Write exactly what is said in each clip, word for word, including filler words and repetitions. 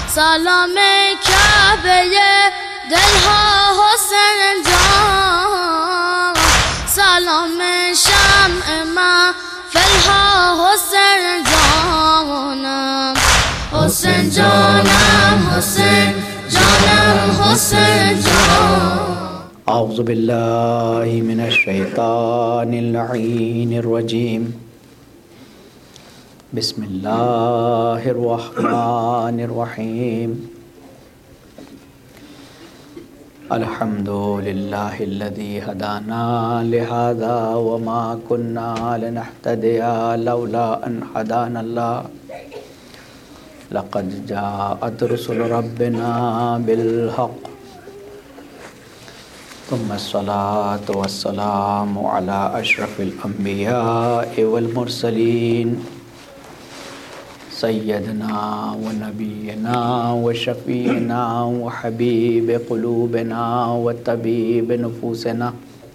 سلام کعبه دلها حسین جان، سلام شمع محفلها حسین جانم، حسین جانم، حسین جانم، حسین جان. اعوذ باللہ من الشیطان اللعین الرجیم. بسم اللہ الرحمن الرحیم. الحمد للہ الذی ہدانا لہذا وما كنا لنہتدی لولا ان ہدانا اللہ. لقد جاءت رسل ربنا بالحق. ثم الصلاة والسلام على أشرف الأنبياء والمرسلين سيدنا ونبينا وشفيعنا وحبيب قلوبنا وطبيب نفوسنا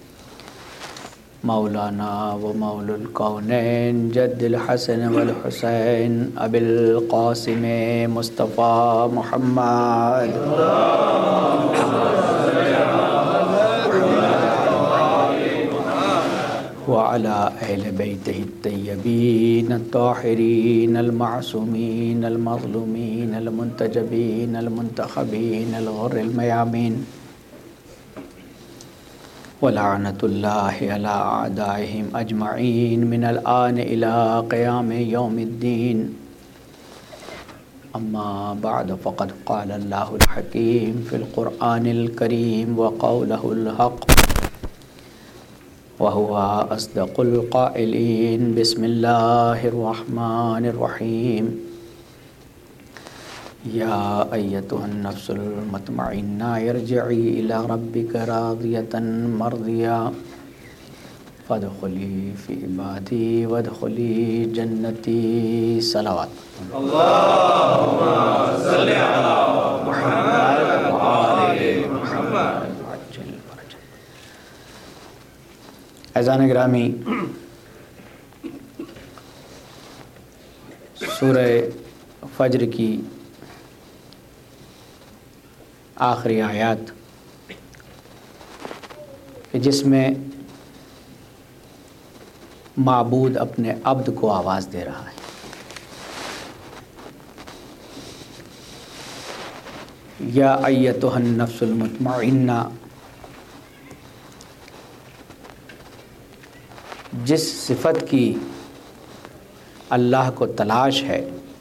مولانا ومولى الكونين جد الحسن والحسين أبي القاسم مصطفى محمد وعلى أهل بيته الطيبين الطاهرين المعصومين المظلومين المنتجبين المنتخبين الغر الميامين ولعنة الله على أعدائهم أجمعين من الآن إلى قيام يوم الدين. أما بعد فقد قال الله الحكيم في القرآن الكريم وقوله الحق وهو أصدق القائلين. بسم الله الرحمن الرحيم. يا أيتها النفس المطمئنة ارجعي إلى ربك راضية مرضية فادخلي في عبادي وادخلي جنتي. صلوات اللهم صل على محمد وآل محمد. اذان گرامی، سورہ فجر کی آخری آیات کہ جس میں معبود اپنے عبد کو آواز دے رہا ہے. یا ایتها النفس المطمئنہ، جس صفت کی اللہ کو تلاش ہے،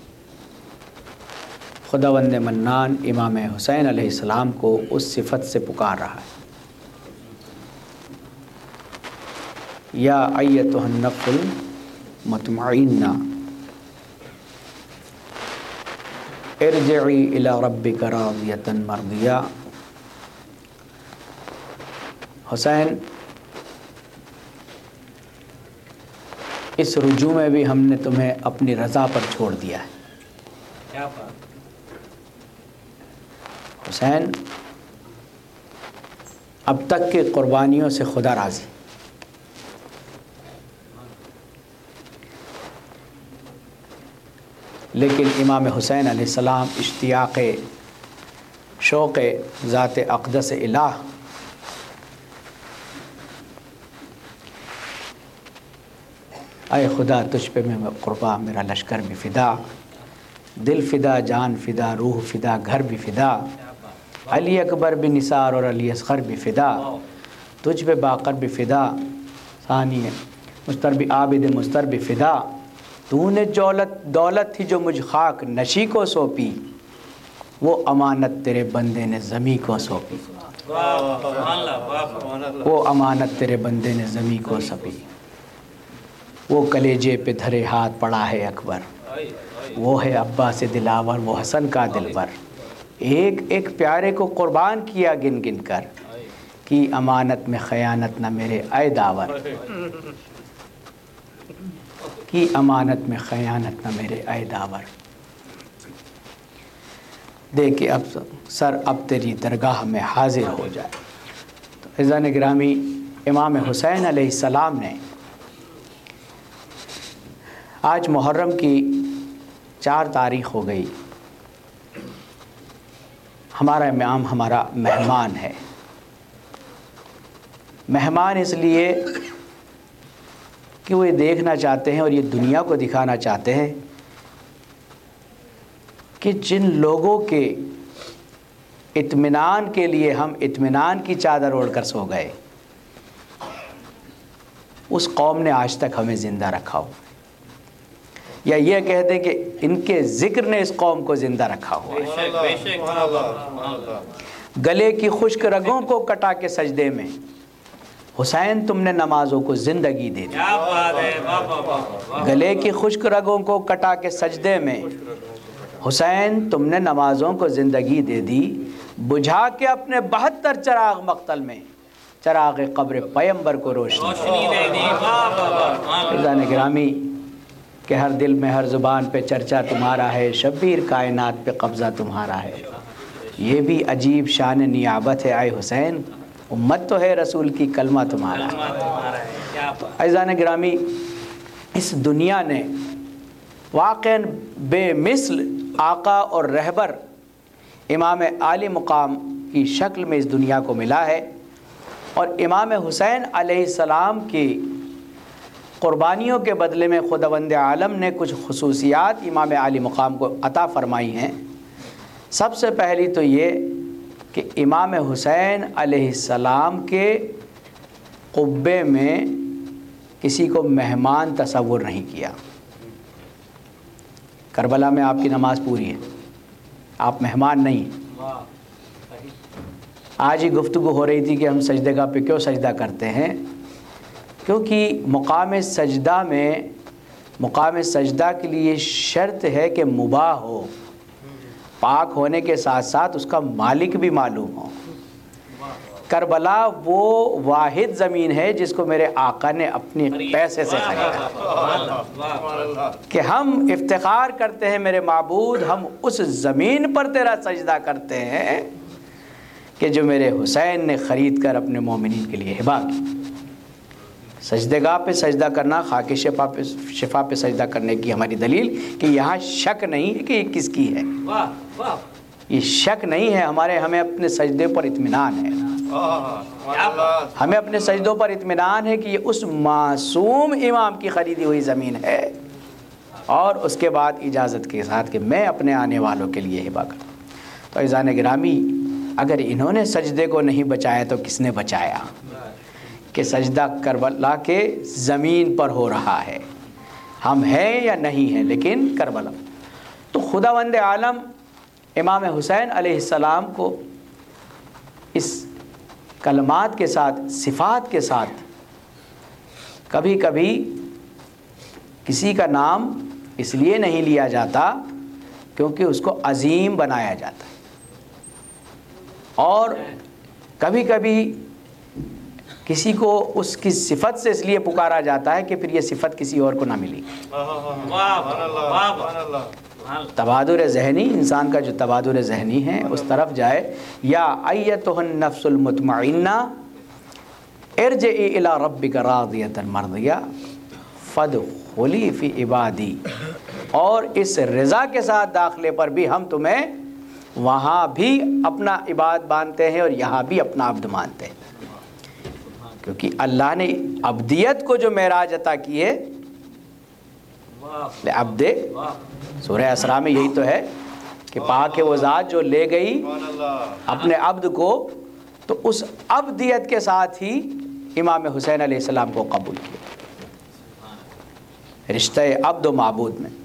خداوند منان امام حسین علیہ السلام کو اس صفت سے پکار رہا ہے. یا ایتها النفس المطمئنہ ارجعی الی ربک راضیۃ مرضیہ. حسین، اس رجوع میں بھی ہم نے تمہیں اپنی رضا پر چھوڑ دیا ہے. حسین، اب تک کی قربانیوں سے خدا راضی. لیکن امام حسین علیہ السلام اشتیاق شوق ذات اقدس الہ اے خدا تجھ پہ میں قربا، میرا لشکر بھی فدا، دل فدا، جان فدا، روح فدا، گھر بھی فدا، علی اکبر بھی نثار اور علی اصغر بھی فدا، تجھ پہ باقر بھی فدا، ثانی مستر بھی عابد مستر بھی فدا. تو نے دولت دولت تھی جو مجھ خاک نشی کو سونپی، وہ امانت تیرے بندے نے زمیں کو سونپی. وہ امانت تیرے بندے نے زمیں کو سونپی. وہ کلیجے پہ دھرے ہاتھ پڑا ہے اکبر، وہ ہے عباس دلاور، وہ حسن کا دلبر. ایک ایک پیارے کو قربان کیا گن گن کر، کی امانت میں خیانت نہ میرے اے داور، کی امانت میں خیانت نہ میرے اے داور. دے کہ اب سر اب تیری درگاہ میں حاضر ہو جائے. تو عزیزان گرامی، امام حسین علیہ السلام نے آج محرم کی چار تاریخ ہو گئی، ہمارا امام ہمارا مہمان ہے. مہمان اس لیے کہ وہ یہ دیکھنا چاہتے ہیں اور یہ دنیا کو دکھانا چاہتے ہیں کہ جن لوگوں کے اطمینان کے لیے ہم اطمینان کی چادر اوڑھ کر سو گئے، اس قوم نے آج تک ہمیں زندہ رکھا ہو، یا یہ کہہ دیں کہ ان کے ذکر نے اس قوم کو زندہ رکھا ہوا ہے. گلے کی خشک رگوں کو کٹا کے سجدے میں حسین تم نے نمازوں کو زندگی دے دی. گلے کی خشک رگوں کو کٹا کے سجدے میں حسین تم نے نمازوں کو زندگی دے دی. بجھا کے اپنے بہتر چراغ مقتل میں چراغ قبر پیمبر کو روشنی دے دی. عزیزان گرامی کہ ہر دل میں ہر زبان پہ چرچا تمہارا ہے، شبیر کائنات پہ قبضہ تمہارا ہے. یہ بھی عجیب شان نیابت ہے اے حسین، امت تو ہے رسول کی، کلمہ تمہارا ہے. عزیزان گرامی اس دنیا نے واقعاً بے مثل آقا اور رہبر امام عالی مقام کی شکل میں اس دنیا کو ملا ہے، اور امام حسین علیہ السلام کی قربانیوں کے بدلے میں خداوند عالم نے کچھ خصوصیات امام عالی مقام کو عطا فرمائی ہیں. سب سے پہلی تو یہ کہ امام حسین علیہ السلام کے قبے میں کسی کو مہمان تصور نہیں کیا. کربلا میں آپ کی نماز پوری ہے، آپ مہمان نہیں. آج ہی گفتگو ہو رہی تھی کہ ہم سجدے گاہ پہ کیوں سجدہ کرتے ہیں، کیونکہ مقام سجدہ میں مقام سجدہ کے لیے شرط ہے کہ مباح ہو، پاک ہونے کے ساتھ ساتھ اس کا مالک بھی معلوم ہو. کربلا وہ واحد زمین ہے جس کو میرے آقا نے اپنے پیسے سے خریدا، کہ ہم افتخار کرتے ہیں میرے معبود ہم اس زمین پر تیرا سجدہ کرتے ہیں کہ جو میرے حسین نے خرید کر اپنے مومنین کے لیے ہبا کی. سجدے گاہ پہ سجدہ کرنا، خاک شفا پہ شفا پہ سجدہ کرنے کی ہماری دلیل کہ یہاں شک نہیں ہے کہ یہ کس کی ہے، یہ شک نہیں ہے. ہمارے ہمیں اپنے سجدے پر اطمینان ہے، ہمیں اپنے سجدوں پر اطمینان ہے کہ یہ اس معصوم امام کی خریدی ہوئی زمین ہے، اور اس کے بعد اجازت کے ساتھ کہ میں اپنے آنے والوں کے لیے ہبا کروں. تو عزیزان گرامی اگر انہوں نے سجدے کو نہیں بچایا تو کس نے بچایا؟ کہ سجدہ کربلا کے زمین پر ہو رہا ہے، ہم ہیں یا نہیں ہیں لیکن کربلا. تو خداوند عالم امام حسین علیہ السلام کو اس کلمات کے ساتھ، صفات کے ساتھ، کبھی کبھی کسی کا نام اس لیے نہیں لیا جاتا کیونکہ اس کو عظیم بنایا جاتا ہے، اور کبھی کبھی کسی کو اس کی صفت سے اس لیے پکارا جاتا ہے کہ پھر یہ صفت کسی اور کو نہ ملی. تبادر ذہنی، انسان کا جو تبادر ذہنی ہے اس طرف جائے. یا ایتها النفس المطمئنہ ارجعی الی ربک راضیۃ مرضیہ فادخلی فی عبادی. اور اس رضا کے ساتھ داخلے پر بھی ہم تمہیں وہاں بھی اپنا عباد مانتے ہیں اور یہاں بھی اپنا عبد مانتے ہیں، کیونکہ اللہ نے عبدیت کو جو معراج عطا کی ہے عبد، سورہ اسراء میں یہی تو ہے کہ پاک وہ ذات جو لے گئی اپنے عبد کو، تو اس عبدیت کے ساتھ ہی امام حسین علیہ السلام کو قبول کیا رشتہ عبد و معبود میں.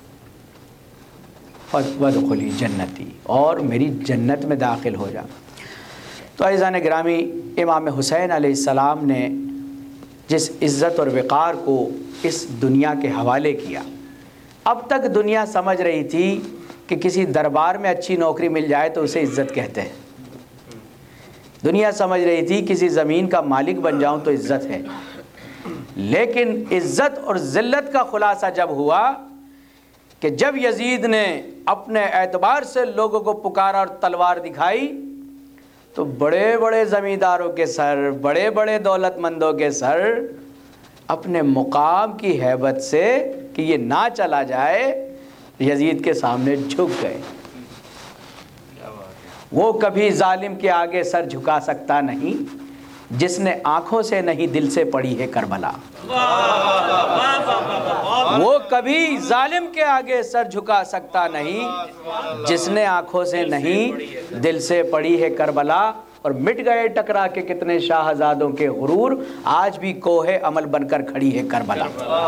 وادخلی جنتی، اور میری جنت میں داخل ہو جا. تو عزیزان گرامی امام حسین علیہ السلام نے جس عزت اور وقار کو اس دنیا کے حوالے کیا، اب تک دنیا سمجھ رہی تھی کہ کسی دربار میں اچھی نوکری مل جائے تو اسے عزت کہتے ہیں. دنیا سمجھ رہی تھی کسی زمین کا مالک بن جاؤں تو عزت ہے. لیکن عزت اور ذلت کا خلاصہ جب ہوا کہ جب یزید نے اپنے اعتبار سے لوگوں کو پکارا اور تلوار دکھائی، تو بڑے بڑے زمینداروں کے سر، بڑے بڑے دولت مندوں کے سر اپنے مقام کی ہیبت سے کہ یہ نہ چلا جائے یزید کے سامنے جھک گئے. وہ کبھی ظالم کے آگے سر جھکا سکتا نہیں جس نے آنکھوں سے نہیں دل سے پڑھی ہے کربلا. وہ کبھی ظالم کے آگے سر جھکا سکتا نہیں جس نے آنکھوں سے نہیں دل سے پڑھی ہے کربلا. اور مٹ گئے ٹکرا کے کتنے شاہزادوں کے غرور، آج بھی کوہ عمل بن کر کھڑی ہے کربلا.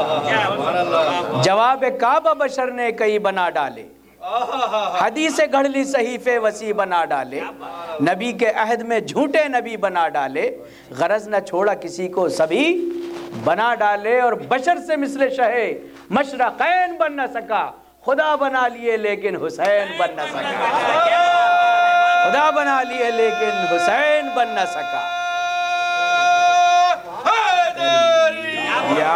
جواب کعبہ بشر نے کئی بنا ڈالے، حدیث گھڑ لی صحیفے وسیع بنا ڈالے، نبی کے عہد میں جھوٹے نبی بنا ڈالے، غرض نہ چھوڑا کسی کو سبھی بنا ڈالے. اور بشر سے مثل شہ مشرقین بن نہ سکا، خدا بنا لیے لیکن حسین بن نہ سکا. خدا بنا لیے لیکن حسین بن نہ سکا. یا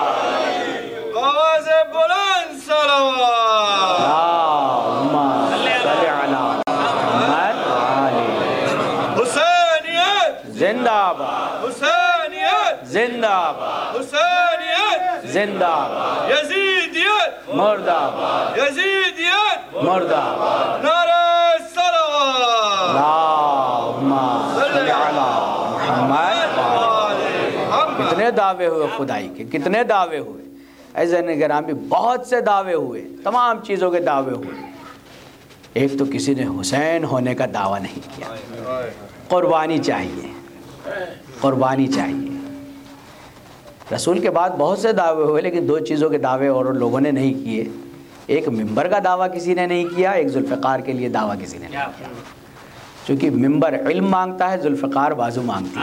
آواز بلند صلوات. اللہم صلی علی محمد وآلہ. حسینیت زندہ باد، حسینیت زندہ باد، حسینیت زندہ باد، یزیدیت مردہ باد، یزیدیت مردہ باد. نعرہ صلوات. اللہم صلی علی محمد وآلہ. کتنے دعوے ہوئے خدائی کے، کتنے دعوے ہوئے. ایسے گرامی بہت سے دعوے ہوئے، تمام چیزوں کے دعوے ہوئے. ایک تو کسی نے حسین ہونے کا دعویٰ نہیں کیا. قربانی چاہیے، قربانی چاہیے. رسول کے بعد بہت سے دعوے ہوئے لیکن دو چیزوں کے دعوے اور لوگوں نے نہیں کیے. ایک ممبر کا دعویٰ کسی نے نہیں کیا، ایک ذوالفقار کے لیے دعویٰ کسی نے نہیں کیا. چونکہ ممبر علم مانگتا ہے، ذوالفقار بازو مانگتی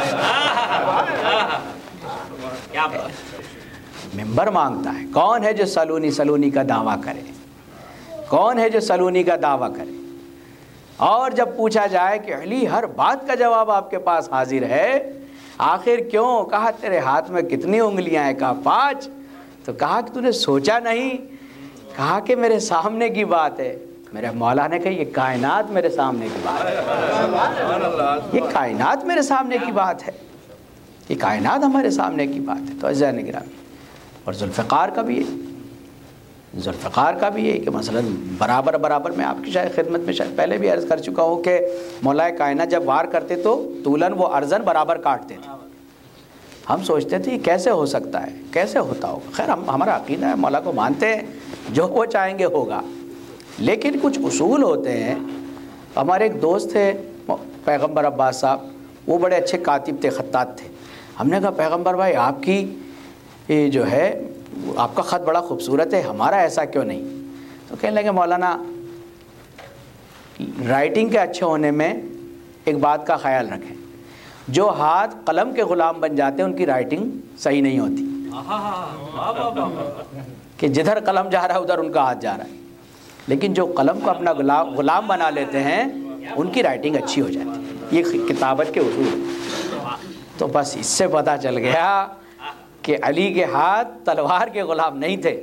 ہے. ممبر مانگتا ہے. کون ہے جو سلونی سلونی کا دعویٰ کرے؟ کون ہے جو سلونی کا دعویٰ کرے؟ اور جب پوچھا جائے کہ علی ہر بات کا جواب آپ کے پاس حاضر ہے، آخر کیوں؟ کہا تیرے ہاتھ میں کتنی انگلیاں ہیں؟ کہا پانچ. تو کہا کہ تو نے سوچا نہیں؟ کہا کہ میرے سامنے کی بات ہے. میرے مولا نے کہا یہ کائنات میرے سامنے کی بات ہے، یہ کائنات میرے سامنے کی بات ہے، یہ کائنات ہمارے سامنے کی بات ہے. تو عزیزان گرامی، اور ذوالفقار کا بھی ہے، ذوالفقار کا بھی ہے کہ مثلا برابر برابر میں آپ کی شاید خدمت میں شاید پہلے بھی عرض کر چکا ہوں کہ مولا کائنات جب وار کرتے تو طولن و عرضن برابر کاٹتے تھے. ہم سوچتے تھے یہ کیسے ہو سکتا ہے، کیسے ہوتا ہوگا. خیر ہم ہمارا عقیدہ ہے، مولا کو مانتے ہیں، جو وہ چاہیں گے ہوگا. لیکن کچھ اصول ہوتے ہیں. ہمارے ایک دوست تھے پیغمبر عباس صاحب، وہ بڑے اچھے کاتب تھے، خطاط تھے. ہم نے کہا پیغمبر بھائی آپ کی یہ جو ہے آپ کا خط بڑا خوبصورت ہے، ہمارا ایسا کیوں نہیں؟ تو کہنے لگے مولانا رائٹنگ کے اچھے ہونے میں ایک بات کا خیال رکھیں، جو ہاتھ قلم کے غلام بن جاتے ہیں ان کی رائٹنگ صحیح نہیں ہوتی. کہ جدھر قلم جا رہا ہے ادھر ان کا ہاتھ جا رہا ہے. لیکن جو قلم کو اپنا غلام بنا لیتے ہیں ان کی رائٹنگ اچھی ہو جاتی ہے. یہ کتابت کے اصول ہیں. تو بس اس سے پتہ چل گیا کہ علی کے ہاتھ تلوار کے غلام نہیں تھے،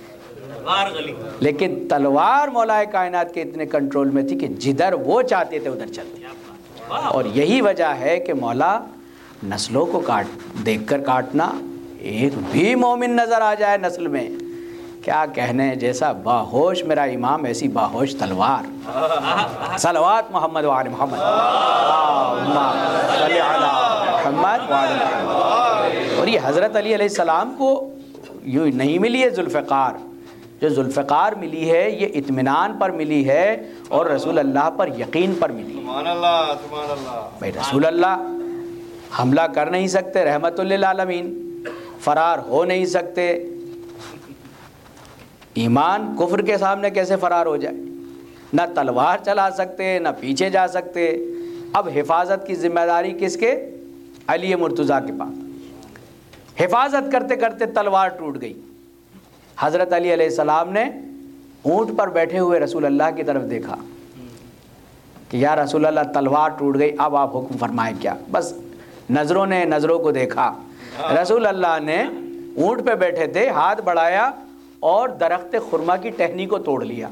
لیکن تلوار مولا کائنات کے اتنے کنٹرول میں تھی کہ جدھر وہ چاہتے تھے ادھر چلتے. اور یہی وجہ ہے کہ مولا نسلوں کو کاٹ دیکھ کر کاٹنا. ایک بھی مومن نظر آ جائے نسل میں، کیا کہنے، جیسا باہوش میرا امام ایسی باہوش تلوار. صلوات محمد وعلی محمد، اللہم صلی علی محمد وعلی محمد. اور یہ حضرت علی علیہ السلام کو یوں نہیں ملی ہے ذوالفقار. جو ذوالفقار ملی ہے یہ اطمینان پر ملی ہے اور رسول اللہ پر یقین پر ملی. سبحان اللہ، سبحان اللہ. بھائی رسول اللہ حملہ کر نہیں سکتے، رحمت للعالمین، فرار ہو نہیں سکتے. ایمان کفر کے سامنے کیسے فرار ہو جائے؟ نہ تلوار چلا سکتے، نہ پیچھے جا سکتے. اب حفاظت کی ذمہ داری کس کے؟ علی مرتضیٰ کے پاس. حفاظت کرتے کرتے تلوار ٹوٹ گئی. حضرت علی علیہ السلام نے اونٹ پر بیٹھے ہوئے رسول اللہ کی طرف دیکھا کہ یا رسول اللہ تلوار ٹوٹ گئی، اب آپ حکم فرمائیں کیا؟ بس نظروں نے نظروں کو دیکھا. رسول اللہ نے اونٹ پہ بیٹھے تھے، ہاتھ بڑھایا اور درخت خرما کی ٹہنی کو توڑ لیا.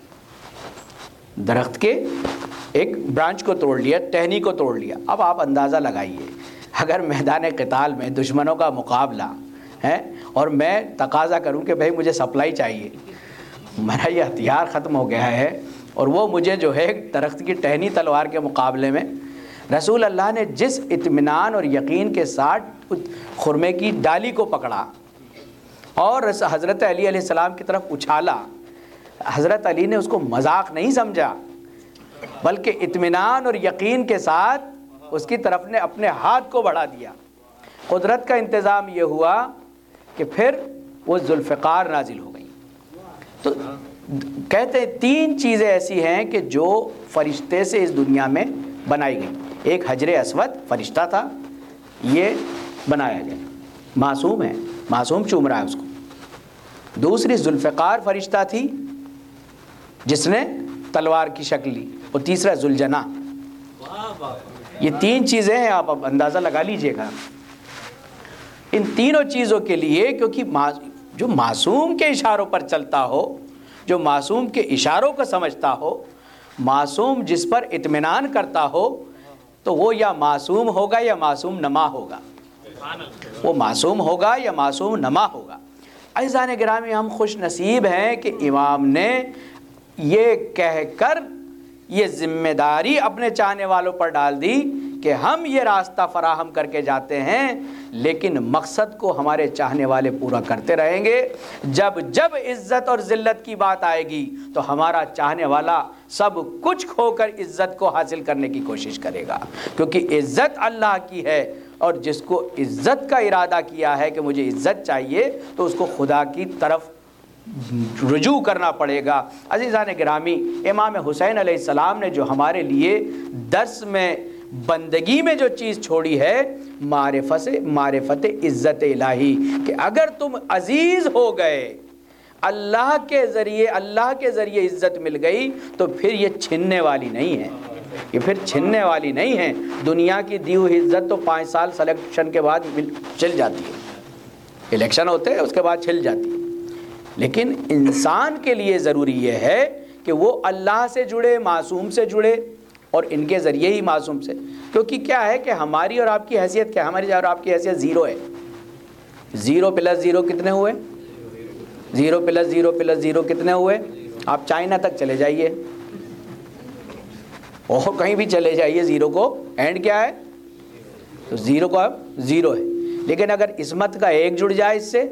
درخت کے ایک برانچ کو توڑ لیا، ٹہنی کو توڑ لیا. اب آپ اندازہ لگائیے اگر میدان قتال میں دشمنوں کا مقابلہ ہے اور میں تقاضا کروں کہ بھائی مجھے سپلائی چاہیے، میرا یہ ہتھیار ختم ہو گیا ہے اور وہ مجھے جو ہے درخت کی ٹہنی تلوار کے مقابلے میں رسول اللہ نے جس اطمینان اور یقین کے ساتھ خرمے کی ڈالی کو پکڑا اور حضرت علی علیہ السلام کی طرف اچھالا، حضرت علی نے اس کو مذاق نہیں سمجھا بلکہ اطمینان اور یقین کے ساتھ اس کی طرف نے اپنے ہاتھ کو بڑھا دیا۔ قدرت کا انتظام یہ ہوا کہ پھر وہ ذوالفقار نازل ہو گئی۔ تو کہتے ہیں تین چیزیں ایسی ہیں کہ جو فرشتے سے اس دنیا میں بنائی گئی۔ ایک حجر اسود فرشتہ تھا، یہ بنایا گیا، معصوم ہے، معصوم چوم رہا ہے اس کو۔ دوسری ذوالفقار فرشتہ تھی جس نے تلوار کی شکل لی، اور تیسرا ذوالجناح۔ یہ تین چیزیں ہیں، آپ اب اندازہ لگا لیجئے گا۔ ان تینوں چیزوں کے لیے، کیونکہ جو معصوم کے اشاروں پر چلتا ہو، جو معصوم کے اشاروں کو سمجھتا ہو، معصوم جس پر اطمینان کرتا ہو، تو وہ یا معصوم ہوگا یا معصوم نما ہوگا، وہ معصوم ہوگا یا معصوم نما ہوگا۔ عزیزان گرامی، ہم خوش نصیب ہیں کہ امام نے یہ کہہ کر یہ ذمہ داری اپنے چاہنے والوں پر ڈال دی کہ ہم یہ راستہ فراہم کر کے جاتے ہیں، لیکن مقصد کو ہمارے چاہنے والے پورا کرتے رہیں گے۔ جب جب عزت اور ذلت کی بات آئے گی تو ہمارا چاہنے والا سب کچھ کھو کر عزت کو حاصل کرنے کی کوشش کرے گا، کیونکہ عزت اللہ کی ہے، اور جس کو عزت کا ارادہ کیا ہے کہ مجھے عزت چاہیے تو اس کو خدا کی طرف رجوع کرنا پڑے گا۔ عزیزان گرامی، امام حسین علیہ السلام نے جو ہمارے لیے درس میں بندگی میں جو چیز چھوڑی ہے، معرفت سے معرفت عزت الہی، کہ اگر تم عزیز ہو گئے، اللہ کے ذریعے اللہ کے ذریعے عزت مل گئی، تو پھر یہ چھننے والی نہیں ہے، یہ پھر چھننے والی نہیں ہے۔ دنیا کی دی ہوئی عزت تو پانچ سال سلیکشن کے بعد چل جاتی ہے، الیکشن ہوتے ہیں اس کے بعد چھل جاتی ہے، لیکن انسان کے لیے ضروری یہ ہے کہ وہ اللہ سے جڑے، معصوم سے جڑے، اور ان کے ذریعے ہی معصوم سے، کیونکہ کیا ہے کہ ہماری اور آپ کی حیثیت کیا ہے؟ ہماری اور آپ کی حیثیت زیرو ہے۔ زیرو پلس زیرو کتنے ہوئے؟ Zero plus zero plus zero کتنے ہوئے؟ آپ چائنا تک چلے جائیے اور کہیں بھی چلے جائیے، زیرو کو اینڈ کیا ہے؟ تو زیرو کو اب زیرو ہے، لیکن اگر عصمت کا ایک جڑ جائے اس سے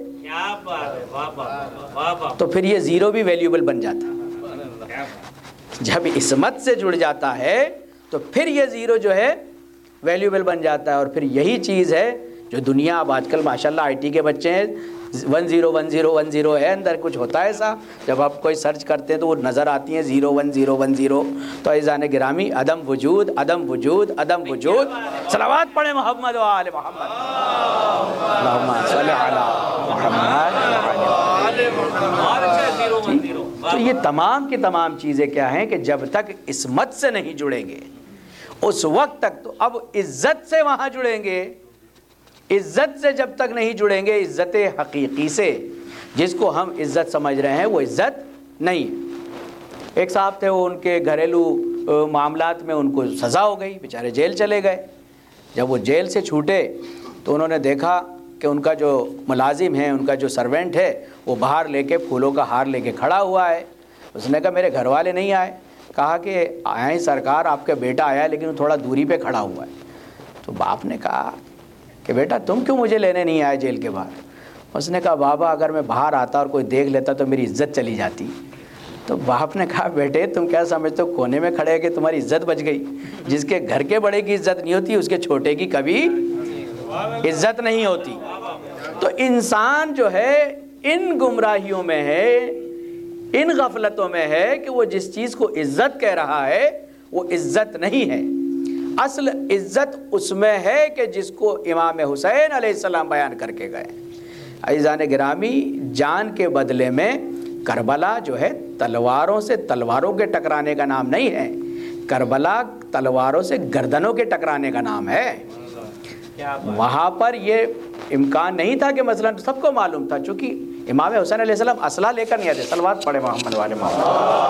تو پھر یہ زیرو بھی ویلیوبل بن جاتا ہے۔ جب عصمت سے جڑ جاتا ہے تو پھر یہ زیرو جو ہے ویلیوبل بن جاتا ہے، اور پھر یہی چیز ہے جو دنیا اب آج کل ماشاءاللہ آئی ٹی کے بچے ہیں، one zero one zero one zero ہے، اندر کچھ ہوتا ہے ایسا، جب آپ کوئی سرچ کرتے ہیں تو وہ نظر آتی ہیں zero one zero one zero. تو عزیزان گرامی، عدم وجود عدم وجود عدم وجود، صلوات پڑھیں محمد و آل محمد، اللہم صلی علی محمد۔ تو یہ تمام کی تمام چیزیں کیا ہیں کہ جب تک عصمت سے نہیں جڑیں گے اس وقت تک، تو اب عزت سے وہاں جڑیں گے، عزت سے جب تک نہیں جڑیں گے، عزت حقیقی سے جس کو ہم عزت سمجھ رہے ہیں وہ عزت نہیں ہے۔ ایک صاحب تھے، وہ ان کے گھریلو معاملات میں ان کو سزا ہو گئی، بیچارے جیل چلے گئے۔ جب وہ جیل سے چھوٹے تو انہوں نے دیکھا کہ ان کا جو ملازم ہے، ان کا جو سرونٹ ہے، وہ باہر لے کے پھولوں کا ہار لے کے کھڑا ہوا ہے۔ اس نے کہا میرے گھر والے نہیں آئے۔ کہا کہ آئیں سرکار، آپ کا بیٹا آیا ہے لیکن وہ تھوڑا دوری پہ کھڑا ہوا ہے۔ تو باپ نے کہا کہ بیٹا تم کیوں مجھے لینے نہیں آئے جیل کے بعد؟ اس نے کہا بابا اگر میں باہر آتا اور کوئی دیکھ لیتا تو میری عزت چلی جاتی۔ تو باپ نے کہا بیٹے تم کیا سمجھتے ہو کونے میں کھڑے کہ تمہاری عزت بچ گئی؟ جس کے گھر کے بڑے کی عزت نہیں ہوتی اس کے چھوٹے کی کبھی عزت نہیں ہوتی۔ تو انسان جو ہے ان گمراہیوں میں ہے، ان غفلتوں میں ہے کہ وہ جس چیز کو عزت کہہ رہا ہے وہ عزت نہیں ہے۔ اصل عزت اس میں ہے کہ جس کو امام حسین علیہ السلام بیان کر کے گئے۔ عزیزان گرامی، جان کے بدلے میں کربلا جو ہے تلواروں سے تلواروں کے ٹکرانے کا نام نہیں ہے، کربلا تلواروں سے گردنوں کے ٹکرانے کا نام ہے۔ وہاں پر یہ امکان نہیں تھا کہ مثلا سب کو معلوم تھا، چونکہ امام حسین علیہ السلام اسلحہ لے کر نہیں آتے۔ صلوات پڑھے محمد والے محمد۔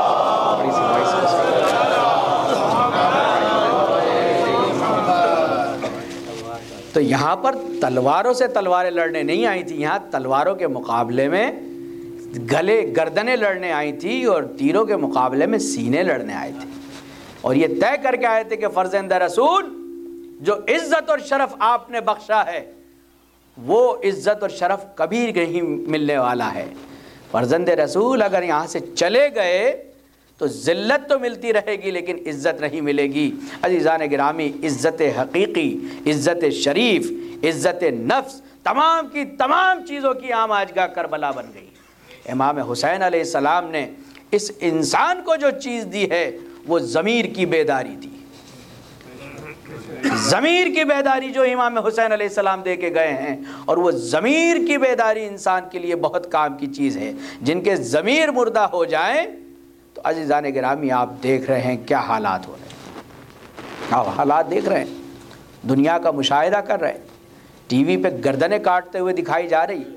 تو یہاں پر تلواروں سے تلواریں لڑنے نہیں آئی تھی، یہاں تلواروں کے مقابلے میں گلے گردنیں لڑنے آئی تھی اور تیروں کے مقابلے میں سینے لڑنے آئے تھے، اور یہ طے کر کے آئے تھے کہ فرزند رسول جو عزت اور شرف آپ نے بخشا ہے وہ عزت اور شرف کبھی نہیں ملنے والا ہے۔ فرزند رسول اگر یہاں سے چلے گئے تو ذلت تو ملتی رہے گی لیکن عزت نہیں ملے گی۔ عزیزان گرامی، عزت حقیقی، عزت شریف، عزت نفس، تمام کی تمام چیزوں کی عام آجگاہ کربلا بن گئی۔ امام حسین علیہ السلام نے اس انسان کو جو چیز دی ہے وہ ضمیر کی بیداری تھی۔ ضمیر کی بیداری جو امام حسین علیہ السلام دے کے گئے ہیں، اور وہ ضمیر کی بیداری انسان کے لیے بہت کام کی چیز ہے۔ جن کے ضمیر مردہ ہو جائیں تو عزیزان گرامی آپ دیکھ رہے ہیں کیا حالات ہو رہے ہیں، آپ حالات دیکھ رہے ہیں، دنیا کا مشاہدہ کر رہے ہیں، ٹی وی پہ گردنیں کاٹتے ہوئے دکھائی جا رہی،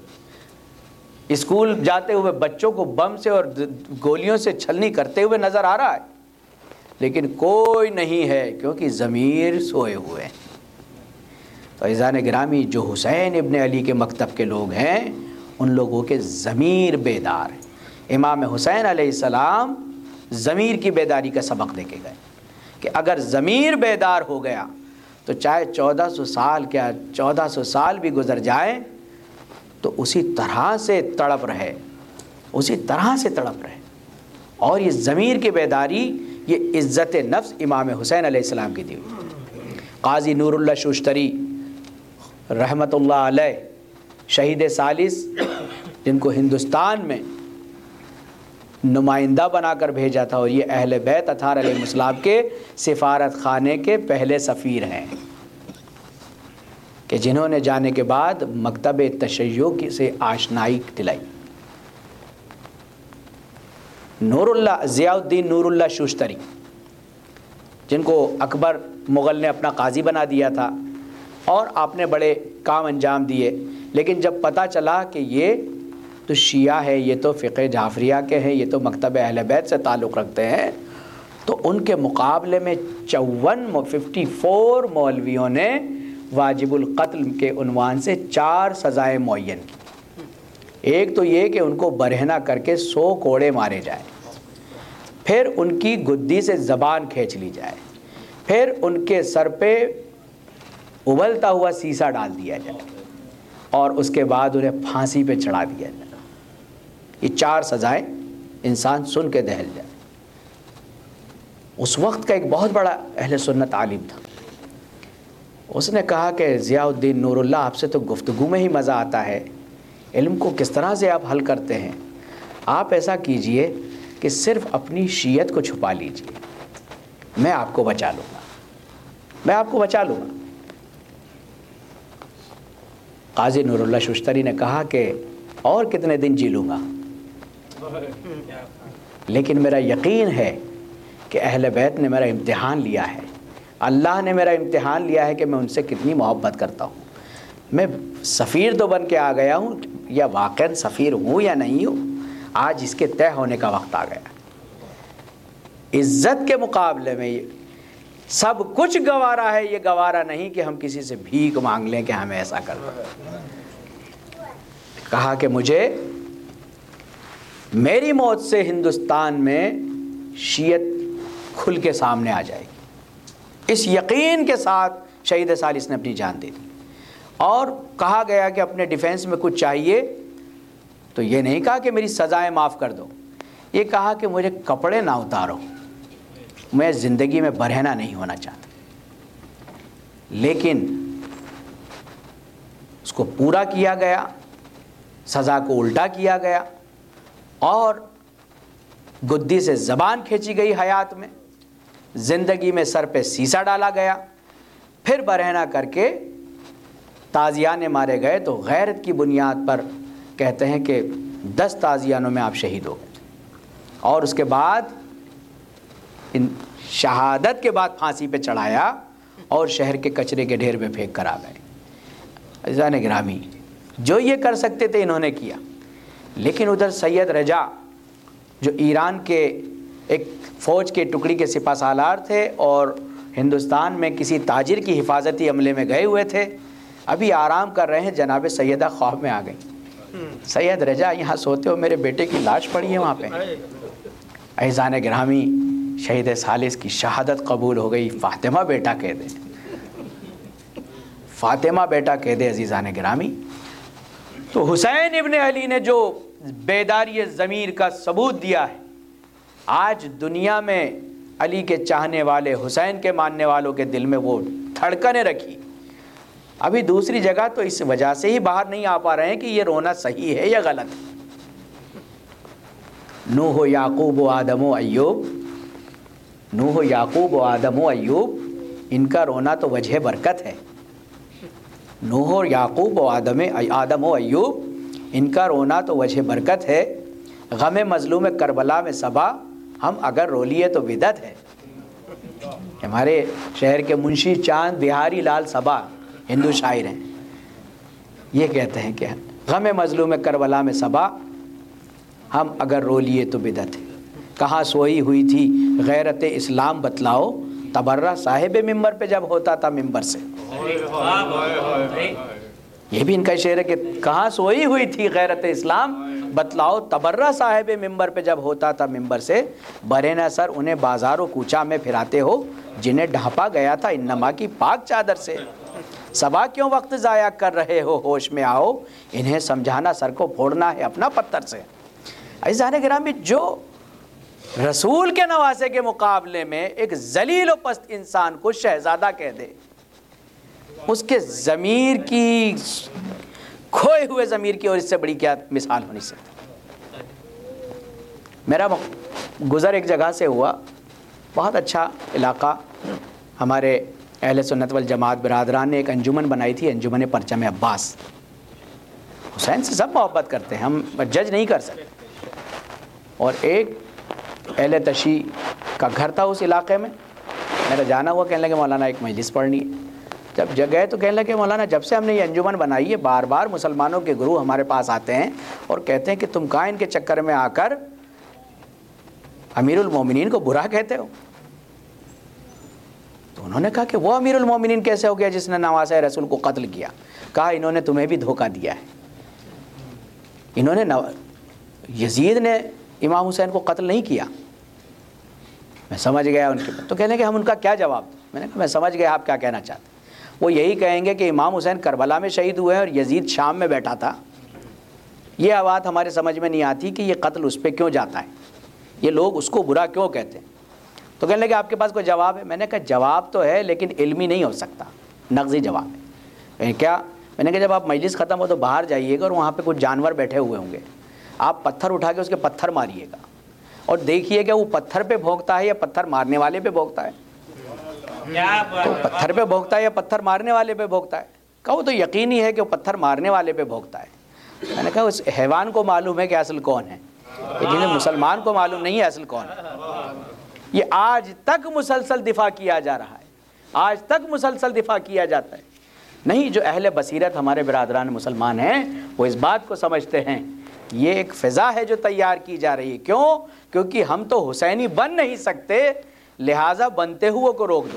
اسکول جاتے ہوئے بچوں کو بم سے اور گولیوں سے چھلنی کرتے ہوئے نظر آ رہا ہے، لیکن کوئی نہیں ہے کیونکہ ضمیر سوئے ہوئے ہیں۔ تو عزیزان گرامی، جو حسین ابن علی کے مکتب کے لوگ ہیں ان لوگوں کے ضمیر بیدار ہیں۔ امام حسین علیہ السلام ضمیر کی بیداری کا سبق دے کے گئے کہ اگر ضمیر بیدار ہو گیا تو چاہے چودہ سو سال کیا چودہ سو سال بھی گزر جائیں تو اسی طرح سے تڑپ رہے اسی طرح سے تڑپ رہے اور یہ ضمیر کی بیداری، یہ عزت نفس امام حسین علیہ السلام کی دی ہوئی۔ قاضی نور اللہ شوشتری رحمۃ اللہ علیہ، شہید ثالث، جن کو ہندوستان میں نمائندہ بنا کر بھیجا تھا، اور یہ اہل بیت اطہار علیہ السلام کے سفارت خانے کے پہلے سفیر ہیں کہ جنہوں نے جانے کے بعد مکتب تشیع سے آشنائی دلائی۔ نور اللہ ضیاء الدین نور اللہ شوشتری، جن کو اکبر مغل نے اپنا قاضی بنا دیا تھا اور آپ نے بڑے کام انجام دیے، لیکن جب پتہ چلا کہ یہ تو شیعہ ہے، یہ تو فقہ جعفریہ کے ہیں، یہ تو مکتب اہل بیت سے تعلق رکھتے ہیں، تو ان کے مقابلے میں چون ففٹی فور مولویوں نے واجب القتل کے عنوان سے چار سزائیں معین کی۔ ایک تو یہ کہ ان کو برہنہ کر کے سو کوڑے مارے جائیں، پھر ان کی گدی سے زبان کھینچ لی جائے، پھر ان کے سر پہ ابلتا ہوا سیسا ڈال دیا جائے، اور اس کے بعد انہیں پھانسی پہ چڑھا دیا جائے۔ یہ چار سزائیں انسان سن کے دہل جائے۔ اس وقت کا ایک بہت بڑا اہل سنت عالم تھا، اس نے کہا کہ ضیاء الدین نور اللہ، آپ سے تو گفتگو میں ہی مزہ آتا ہے، علم کو کس طرح سے آپ حل کرتے ہیں، آپ ایسا کیجئے کہ صرف اپنی شیعت کو چھپا لیجئے، میں آپ کو بچا لوں گا میں آپ کو بچا لوں گا قاضی نور اللہ شوشتری نے کہا کہ اور کتنے دن جی لوں گا، لیکن میرا یقین ہے کہ اہل بیت نے میرا امتحان لیا ہے، اللہ نے میرا امتحان لیا ہے کہ میں ان سے کتنی محبت کرتا ہوں۔ میں سفیر تو بن کے آ گیا ہوں، یا واقعاً سفیر ہوں یا نہیں ہوں، آج اس کے طے ہونے کا وقت آ گیا۔ عزت کے مقابلے میں سب کچھ گوارا ہے، یہ گوارا نہیں کہ ہم کسی سے بھیک مانگ لیں کہ ہمیں ایسا کر دیں۔ کہا کہ مجھے میری موت سے ہندوستان میں شیعت کھل کے سامنے آ جائے گی، اس یقین کے ساتھ شہید ثالث نے اپنی جان دے دی۔ اور کہا گیا کہ اپنے ڈیفینس میں کچھ چاہیے تو یہ نہیں کہا کہ میری سزائیں معاف کر دو، یہ کہا کہ مجھے کپڑے نہ اتارو، میں زندگی میں برہنہ نہیں ہونا چاہتا۔ لیکن اس کو پورا کیا گیا، سزا کو الٹا کیا گیا، اور گدی سے زبان کھینچی گئی حیات میں، زندگی میں سر پہ سیسا ڈالا گیا، پھر برہنہ کر کے تازیانے مارے گئے۔ تو غیرت کی بنیاد پر کہتے ہیں کہ دس تازیانوں میں آپ شہید ہو گئے، اور اس کے بعد ان شہادت کے بعد پھانسی پہ چڑھایا اور شہر کے کچرے کے ڈھیر میں پھینک کر آ گئے۔ عزیزان گرامی، جو یہ کر سکتے تھے انہوں نے کیا، لیکن ادھر سید رجا جو ایران کے ایک فوج کے ٹکڑی کے سپہ سالار تھے اور ہندوستان میں کسی تاجر کی حفاظتی عملے میں گئے ہوئے تھے، ابھی آرام کر رہے ہیں، جناب سیدہ خواب میں آ گئی سید رجا یہاں سوتے ہو، میرے بیٹے کی لاش پڑی ہے وہاں پہ. عزیزان گرامی شہید ثالث کی شہادت قبول ہو گئی. فاطمہ بیٹا کہہ دے، فاطمہ بیٹا کہہ دے عزیزان گرامی. تو حسین ابن علی نے جو بیداری ضمیر کا ثبوت دیا ہے، آج دنیا میں علی کے چاہنے والے، حسین کے ماننے والوں کے دل میں وہ دھڑکنیں رکھی. ابھی دوسری جگہ تو اس وجہ سے ہی باہر نہیں آ پا رہے ہیں کہ یہ رونا صحیح ہے یا غلط ہے. نوح و یعقوب و آدم و ایوب، نوح و یعقوب و آدم و ایوب، ان کا رونا تو وجہ برکت ہے. نوح و یعقوب و آدم آدم و ایوب، ان کا رونا تو وجہ برکت ہے. غم مظلوم کربلا میں صبا، ہم اگر رو لیے تو بدعت ہے. ہمارے شہر کے منشی چاند بہاری لال صبا ہندو شاعر ہیں، یہ کہتے ہیں کہ غم مظلوم کربلا میں صبا، ہم اگر رو لیے تو بدعت ہے. کہاں سوئی ہوئی تھی غیرت اسلام بتلاؤ، تبرہ صاحب ممبر پہ جب ہوتا تھا ممبر سے. یہ بھی ان کا شعر ہے کہ کہاں سوئی ہوئی تھی غیرت اسلام بتلاؤ، تبرہ صاحب ممبر پہ جب ہوتا تھا ممبر سے. برے نہ سر انہیں بازار و کوچہ میں پھراتے ہو، جنہیں ڈھانپا گیا تھا انما کی پاک چادر سے. صبا کیوں وقت ضائع کر رہے ہو، ہوش میں آؤ، انہیں سمجھانا سر کو پھوڑنا ہے اپنا پتھر سے. عزیزان گرامی، جو رسول کے نواسے کے مقابلے میں ایک ذلیل و پست انسان کو شہزادہ کہہ دے، اس کے ضمیر کی، کھوئے ہوئے ضمیر کی اور اس سے بڑی کیا مثال ہو نہیں سکتی. میرا گزر ایک جگہ سے ہوا، بہت اچھا علاقہ. ہمارے اہل سنت والجماعت برادران نے ایک انجمن بنائی تھی، انجمن پرچم عباس. حسین سے سب محبت کرتے ہیں، ہم جج نہیں کر سکتے. اور ایک اہل تشیع کا گھر تھا اس علاقے میں. میرا جانا ہوا، کہنے لگے مولانا ایک مجلس پڑھنی ہے. جب جگہ تو کہنے لگے مولانا جب سے ہم نے یہ انجمن بنائی ہے، بار بار مسلمانوں کے گروہ ہمارے پاس آتے ہیں اور کہتے ہیں کہ تم کہاں ان کے چکر میں آ کر امیر المومنین کو برا کہتے ہو. تو انہوں نے کہا کہ وہ امیر المومنین کیسے ہو گیا جس نے نواسہ رسول کو قتل کیا؟ کہا انہوں نے تمہیں بھی دھوکہ دیا ہے. انہوں نے نو... یزید نے امام حسین کو قتل نہیں کیا. میں سمجھ گیا ان کے. تو کہنے کہ ہم ان کا کیا جواب؟ میں نے کہا میں سمجھ گیا آپ کیا کہنا چاہتے ہیں. وہ یہی کہیں گے کہ امام حسین کربلا میں شہید ہوئے ہیں اور یزید شام میں بیٹھا تھا. یہ بات ہمارے سمجھ میں نہیں آتی کہ یہ قتل اس پہ کیوں جاتا ہے، یہ لوگ اس کو برا کیوں کہتے ہیں. تو کہنے لگے آپ کے پاس کوئی جواب ہے؟ میں نے کہا جواب تو ہے لیکن علمی نہیں ہو سکتا، نقضی جواب ہے. کیا؟ میں نے کہا جب آپ مجلس ختم ہو تو باہر جائیے گا اور وہاں پہ کچھ جانور بیٹھے ہوئے ہوں گے، آپ پتھر اٹھا کے اس کے پتھر ماریے گا اور دیکھیے کہ وہ پتھر پہ بھونکتا ہے یا پتھر مارنے والے پہ بھونکتا ہے. تو پتھر پہ بھونکتا ہے یا پتھر مارنے والے پہ بھونکتا ہے؟ کہو تو یقینی ہے کہ وہ پتھر مارنے والے پہ بھونکتا ہے. میں نے کہا اس حیوان کو معلوم ہے کہ اصل کون ہے، لیکن مسلمان کو معلوم نہیں ہے اصل کون ہے. یہ آج تک مسلسل دفاع کیا جا رہا ہے، آج تک مسلسل دفاع کیا جاتا ہے. نہیں، جو اہل بصیرت ہمارے برادران مسلمان ہیں وہ اس بات کو سمجھتے ہیں یہ ایک فضا ہے جو تیار کی جا رہی ہے. کیوں؟ کیونکہ ہم تو حسینی بن نہیں سکتے، لہٰذا بنتے ہوئے کو روک دو.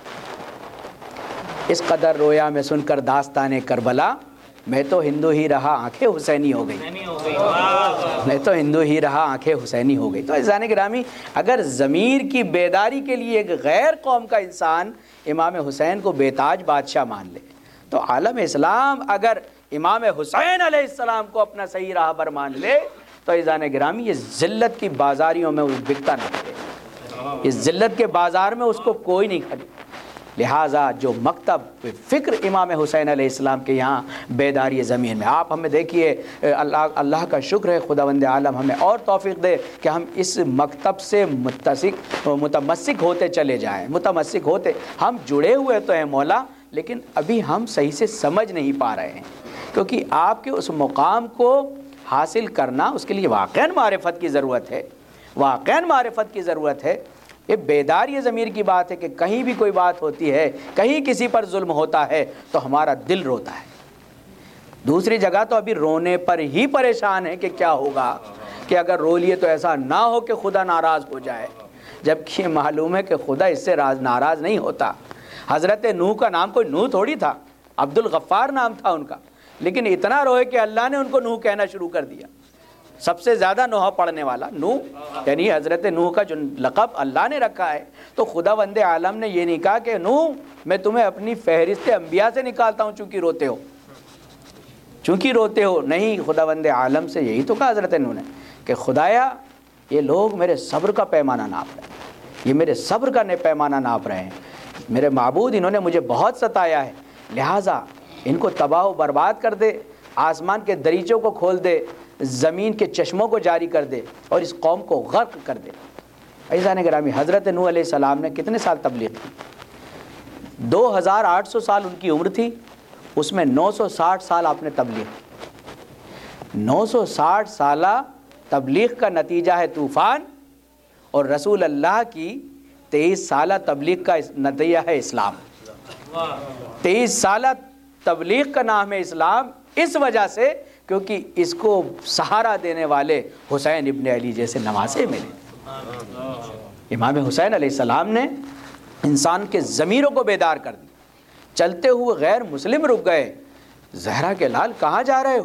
اس قدر رویا میں سن کر داستان کربلا، میں تو ہندو ہی رہا آنکھیں حسینی ہو گئی، میں تو ہندو ہی رہا آنکھیں حسینی ہو گئی. تو عزیزان گرامی، اگر ضمیر کی بیداری کے لیے ایک غیر قوم کا انسان امام حسین کو بیتاج بادشاہ مان لے، تو عالم اسلام اگر امام حسین علیہ السلام کو اپنا صحیح راہبر مان لے تو عزیزان گرامی یہ ذلت کی بازاریوں میں بکتا نہ پڑے، اس ذلت کے بازار میں اس کو کوئی نہیں خرید. لہٰذا جو مکتب فکر امام حسین علیہ السلام کے یہاں بیداری زمین میں، آپ ہمیں دیکھیے، اللہ اللہ کا شکر ہے خداوند عالم ہمیں اور توفیق دے کہ ہم اس مکتب سے متسق متمسک ہوتے چلے جائیں، متمسک ہوتے. ہم جڑے ہوئے تو ہیں مولا، لیکن ابھی ہم صحیح سے سمجھ نہیں پا رہے ہیں، کیونکہ آپ کے اس مقام کو حاصل کرنا اس کے لیے واقعاً معرفت کی ضرورت ہے، واقعاً معرفت کی ضرورت ہے. یہ بیداری ضمیر کی بات ہے کہ کہیں بھی کوئی بات ہوتی ہے، کہیں کسی پر ظلم ہوتا ہے تو ہمارا دل روتا ہے. دوسری جگہ تو ابھی رونے پر ہی پریشان ہے کہ کیا ہوگا، کہ اگر رو لیے تو ایسا نہ ہو کہ خدا ناراض ہو جائے، جبکہ معلوم ہے کہ خدا اس سے ناراض نہیں ہوتا. حضرت نوح کا نام کوئی نوح تھوڑی تھا، عبد الغفار نام تھا ان کا، لیکن اتنا روئے کہ اللہ نے ان کو نوح کہنا شروع کر دیا. سب سے زیادہ نوحہ پڑھنے والا نوح، یعنی حضرت نوح کا جو لقب اللہ نے رکھا ہے، تو خدا وند عالم نے یہ نہیں کہا کہ نوح میں تمہیں اپنی فہرست انبیاء سے نکالتا ہوں چونکہ روتے ہو چونکہ روتے ہو نہیں، خدا وند عالم سے یہی تو کہا حضرت نوح نے کہ خدایا یہ لوگ میرے صبر کا پیمانہ ناپ رہے ہیں، یہ میرے صبر کا پیمانہ ناپ رہے ہیں، میرے معبود انہوں نے مجھے بہت ستایا ہے، لہٰذا ان کو تباہ و برباد کر دے، آسمان کے دریچوں کو کھول دے، زمین کے چشموں کو جاری کر دے اور اس قوم کو غرق کر دے. عزیزان گرامی، حضرت نوح علیہ السلام نے کتنے سال تبلیغ کی؟ دو ہزار آٹھ سو سال ان کی عمر تھی، اس میں نو سو ساٹھ سال آپ نے تبلیغ کی. نو سو ساٹھ سالہ تبلیغ کا نتیجہ ہے طوفان، اور رسول اللہ کی تیئیس سالہ تبلیغ کا نتیجہ ہے اسلام. تیئیس سالہ تبلیغ کا نام ہے اسلام اس وجہ سے کیونکہ اس کو سہارا دینے والے حسین ابن علی جیسے نواسے ملے. امام حسین علیہ السلام نے انسان کے ضمیروں کو بیدار کر دیا. چلتے ہوئے غیر مسلم رک گئے، زہرا کے لال کہاں جا رہے ہو؟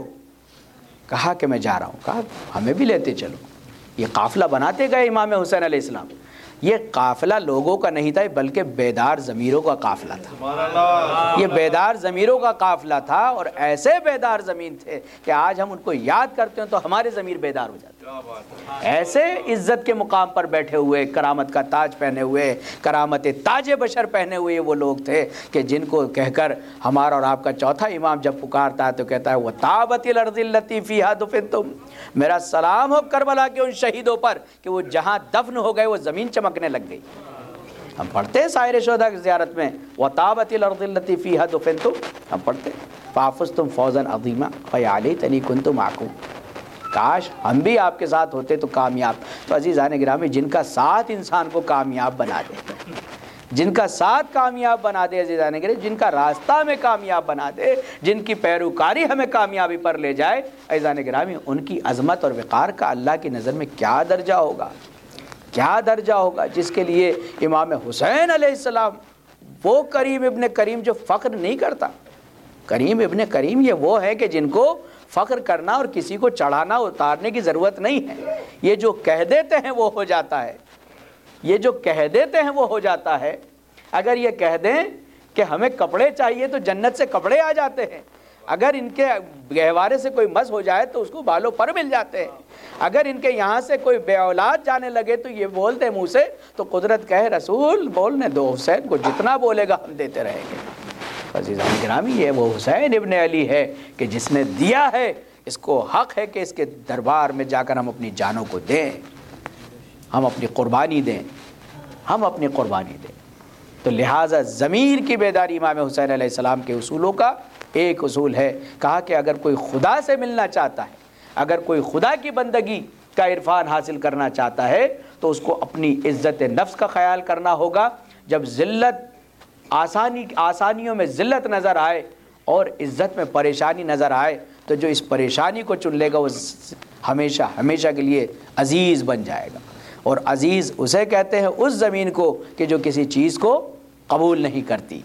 کہا کہ میں جا رہا ہوں. کہا ہمیں بھی لیتے چلو. یہ قافلہ بناتے گئے امام حسین علیہ السلام. یہ قافلہ لوگوں کا نہیں تھا بلکہ بیدار ضمیروں کا قافلہ تھا. یہ بیدار ضمیروں کا قافلہ تھا، اور ایسے بیدار ضمیر تھے کہ آج ہم ان کو یاد کرتے ہیں تو ہمارے ضمیر بیدار ہو جاتے ہیں. ایسے عزت کے مقام پر بیٹھے ہوئے، کرامت کا تاج پہنے ہوئے، کرامت تاج بشر پہنے ہوئے وہ لوگ تھے کہ جن کو کہہ کر ہمارا اور آپ کا چوتھا امام جب پکارتا ہے تو کہتا ہے وَطَابَتِ الْأَرْضِ الَّتِي فِيهَا دُفِنْتُمْ، میرا سلام ہو کربلا کے ان شہیدوں پر کہ وہ جہاں دفن ہو گئے وہ زمین چمکنے لگ گئی. ہم پڑھتے ہیں سائر شہداء کی زیارت میں وَطَابَتِ الْأَرْضِ الَّتِي فِيهَا دُفِنْتُمْ، ہم پڑھتے ہیں فَافُزْتُمْ فَوْزًا عَظِيمًا فَيَا لَيْتَنِي كُنْتُ مَعَكُمْ. کاش ہم بھی آپ کے ساتھ ہوتے تو کامیاب. تو عزیزان گرامی، جن کا ساتھ انسان کو کامیاب بنا دے، جن کا ساتھ کامیاب بنا دے، عزیزان گرامی جن کا راستہ ہمیں کامیاب بنا دے، جن کی پیروکاری ہمیں کامیابی پر لے جائے، عزیزان گرامی ان کی عظمت اور وقار کا اللہ کی نظر میں کیا درجہ ہوگا، کیا درجہ ہوگا. جس کے لیے امام حسین علیہ السلام، وہ کریم ابن کریم جو فخر نہیں کرتا. کریم ابن کریم یہ وہ ہے کہ جن کو فخر کرنا اور کسی کو چڑھانا اتارنے کی ضرورت نہیں ہے. یہ جو کہہ دیتے ہیں وہ ہو جاتا ہے، یہ جو کہہ دیتے ہیں وہ ہو جاتا ہے. اگر یہ کہہ دیں کہ ہمیں کپڑے چاہیے تو جنت سے کپڑے آ جاتے ہیں. اگر ان کے گہوارے سے کوئی مس ہو جائے تو اس کو بالوں پر مل جاتے ہیں. اگر ان کے یہاں سے کوئی بے اولاد جانے لگے تو یہ بولتے ہیں منہ سے تو قدرت کہے رسول بولنے دو، حسین کو جتنا بولے گا ہم دیتے رہیں گے. عزیزان گرامی، یہ وہ حسین ابن علی ہے کہ جس نے دیا ہے، اس کو حق ہے کہ اس کے دربار میں جا کر ہم اپنی جانوں کو دیں، ہم اپنی قربانی دیں، ہم اپنی قربانی دیں. تو لہٰذا ضمیر کی بیداری امام حسین علیہ السلام کے اصولوں کا ایک اصول ہے. کہا کہ اگر کوئی خدا سے ملنا چاہتا ہے، اگر کوئی خدا کی بندگی کا عرفان حاصل کرنا چاہتا ہے تو اس کو اپنی عزت نفس کا خیال کرنا ہوگا. جب ذلت آسانی آسانیوں میں ذلت نظر آئے اور عزت میں پریشانی نظر آئے تو جو اس پریشانی کو چن لے گا وہ ہمیشہ ہمیشہ کے لیے عزیز بن جائے گا. اور عزیز اسے کہتے ہیں اس زمین کو کہ جو کسی چیز کو قبول نہیں کرتی.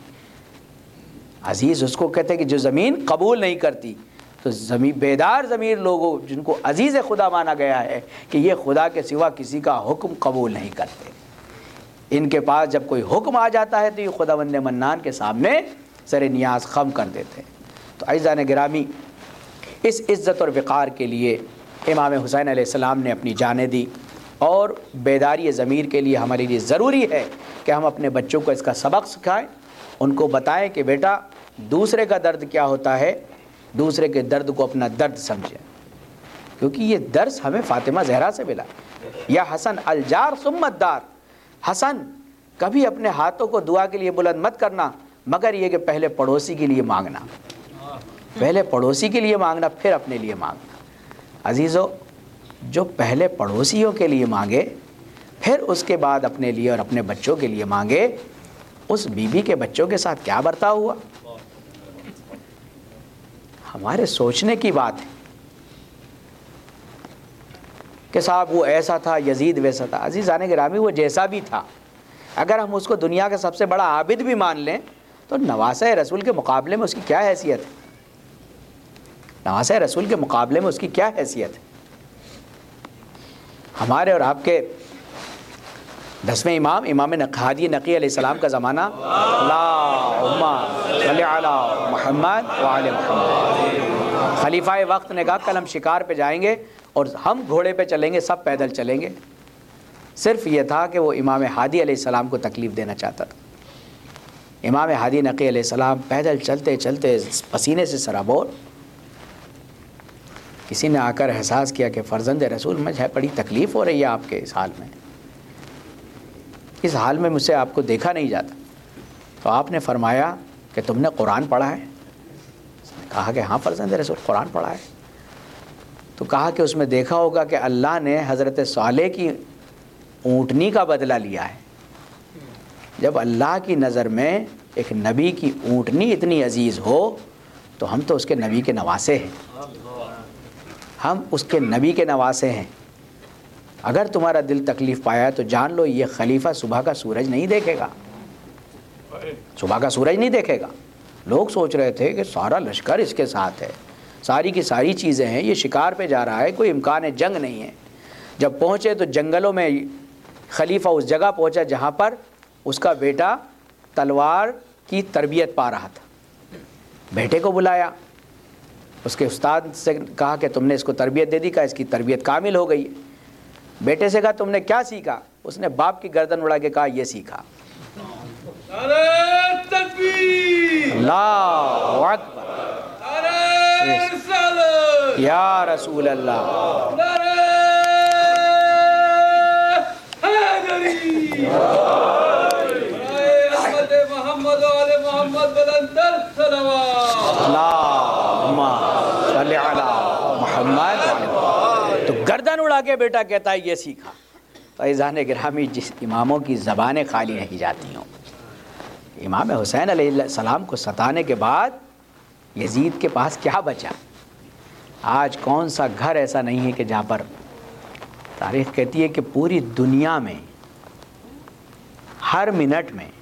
عزیز اس کو کہتے ہیں کہ جو زمین قبول نہیں کرتی. تو زمین بیدار ضمیر لوگوں جن کو عزیز خدا مانا گیا ہے کہ یہ خدا کے سوا کسی کا حکم قبول نہیں کرتے. ان کے پاس جب کوئی حکم آ جاتا ہے تو یہ خداوند منان کے سامنے سر نیاز خم کر دیتے ہیں. تو عزیزان گرامی، اس عزت اور وقار کے لیے امام حسین علیہ السلام نے اپنی جانیں دی، اور بیداری ضمیر کے لیے ہمارے لیے ضروری ہے کہ ہم اپنے بچوں کو اس کا سبق سکھائیں، ان کو بتائیں کہ بیٹا دوسرے کا درد کیا ہوتا ہے، دوسرے کے درد کو اپنا درد سمجھیں. کیونکہ یہ درس ہمیں فاطمہ زہرا سے ملا. یا حسن الجار ثم الدار، حسن کبھی اپنے ہاتھوں کو دعا کے لیے بلند مت کرنا مگر یہ کہ پہلے پڑوسی کے لیے مانگنا، پہلے پڑوسی کے لیے مانگنا پھر اپنے لیے مانگنا. عزیزو، جو پہلے پڑوسیوں کے لیے مانگے پھر اس کے بعد اپنے لیے اور اپنے بچوں کے لیے مانگے، اس بیوی کے بچوں کے ساتھ کیا برتاؤ ہوا. ہمارے سوچنے کی بات ہے کہ صاحب وہ ایسا تھا، یزید ویسا تھا. عزیزان گرامی، وہ جیسا بھی تھا اگر ہم اس کو دنیا کا سب سے بڑا عابد بھی مان لیں تو نواسہ رسول کے مقابلے میں اس کی کیا حیثیت ہے. نواسۂ رسول کے مقابلے میں اس کی کیا حیثیت ہے؟ ہمارے اور آپ کے دسویں امام امام ہادی نقی علیہ السلام کا زمانہ، اللہم صلی علی محمد وعلی محمد، خلیفہ وقت نے کہا کل ہم شکار پہ جائیں گے اور ہم گھوڑے پہ چلیں گے، سب پیدل چلیں گے۔ صرف یہ تھا کہ وہ امام ہادی علیہ السلام کو تکلیف دینا چاہتا تھا۔ امام ہادی نقی علیہ السلام پیدل چلتے چلتے پسینے سے سرابور، کسی نے آ کر احساس کیا کہ فرزند رسول مجھے بڑی تکلیف ہو رہی ہے آپ کے اس حال میں، اس حال میں مجھ سے آپ کو دیکھا نہیں جاتا۔ تو آپ نے فرمایا کہ تم نے قرآن پڑھا ہے؟ کہا کہ ہاں فرزند رسول قرآن پڑھا ہے۔ تو کہا کہ اس میں دیکھا ہوگا کہ اللہ نے حضرت صالح کی اونٹنی کا بدلہ لیا ہے۔ جب اللہ کی نظر میں ایک نبی کی اونٹنی اتنی عزیز ہو تو ہم تو اس کے نبی کے نواسے ہیں، ہم اس کے نبی کے نواسے ہیں۔ اگر تمہارا دل تکلیف پایا ہے تو جان لو یہ خلیفہ صبح کا سورج نہیں دیکھے گا، صبح کا سورج نہیں دیکھے گا۔ لوگ سوچ رہے تھے کہ سارا لشکر اس کے ساتھ ہے، ساری کی ساری چیزیں ہیں، یہ شکار پہ جا رہا ہے، کوئی امکان جنگ نہیں ہے۔ جب پہنچے تو جنگلوں میں خلیفہ اس جگہ پہنچا جہاں پر اس کا بیٹا تلوار کی تربیت پا رہا تھا۔ بیٹے کو بلایا، اس کے استاد سے کہا کہ تم نے اس کو تربیت دے دی، کہا اس کی تربیت کامل ہو گئی۔ بیٹے سے کہا تم نے کیا سیکھا؟ اس نے باپ کی گردن اڑا کے کہا یہ سیکھا۔ نعرہ تکبیر، اللہ اکبر، نعرہ رسالت، یا رسول اللہ، نعرہ حیدری، نعرہ احمد محمد و آل محمد بلندر صلوات۔ اللہم صلی علی محمد۔ تو گردن اڑا کے بیٹا کہتا ہے یہ سیکھا۔ فیضان گرامی، جس اماموں کی زبانیں خالی نہیں جاتی ہوں، امام حسین علیہ السلام کو ستانے کے بعد یزید کے پاس کیا بچا؟ آج کون سا گھر ایسا نہیں ہے کہ جہاں پر تاریخ کہتی ہے کہ پوری دنیا میں ہر منٹ میں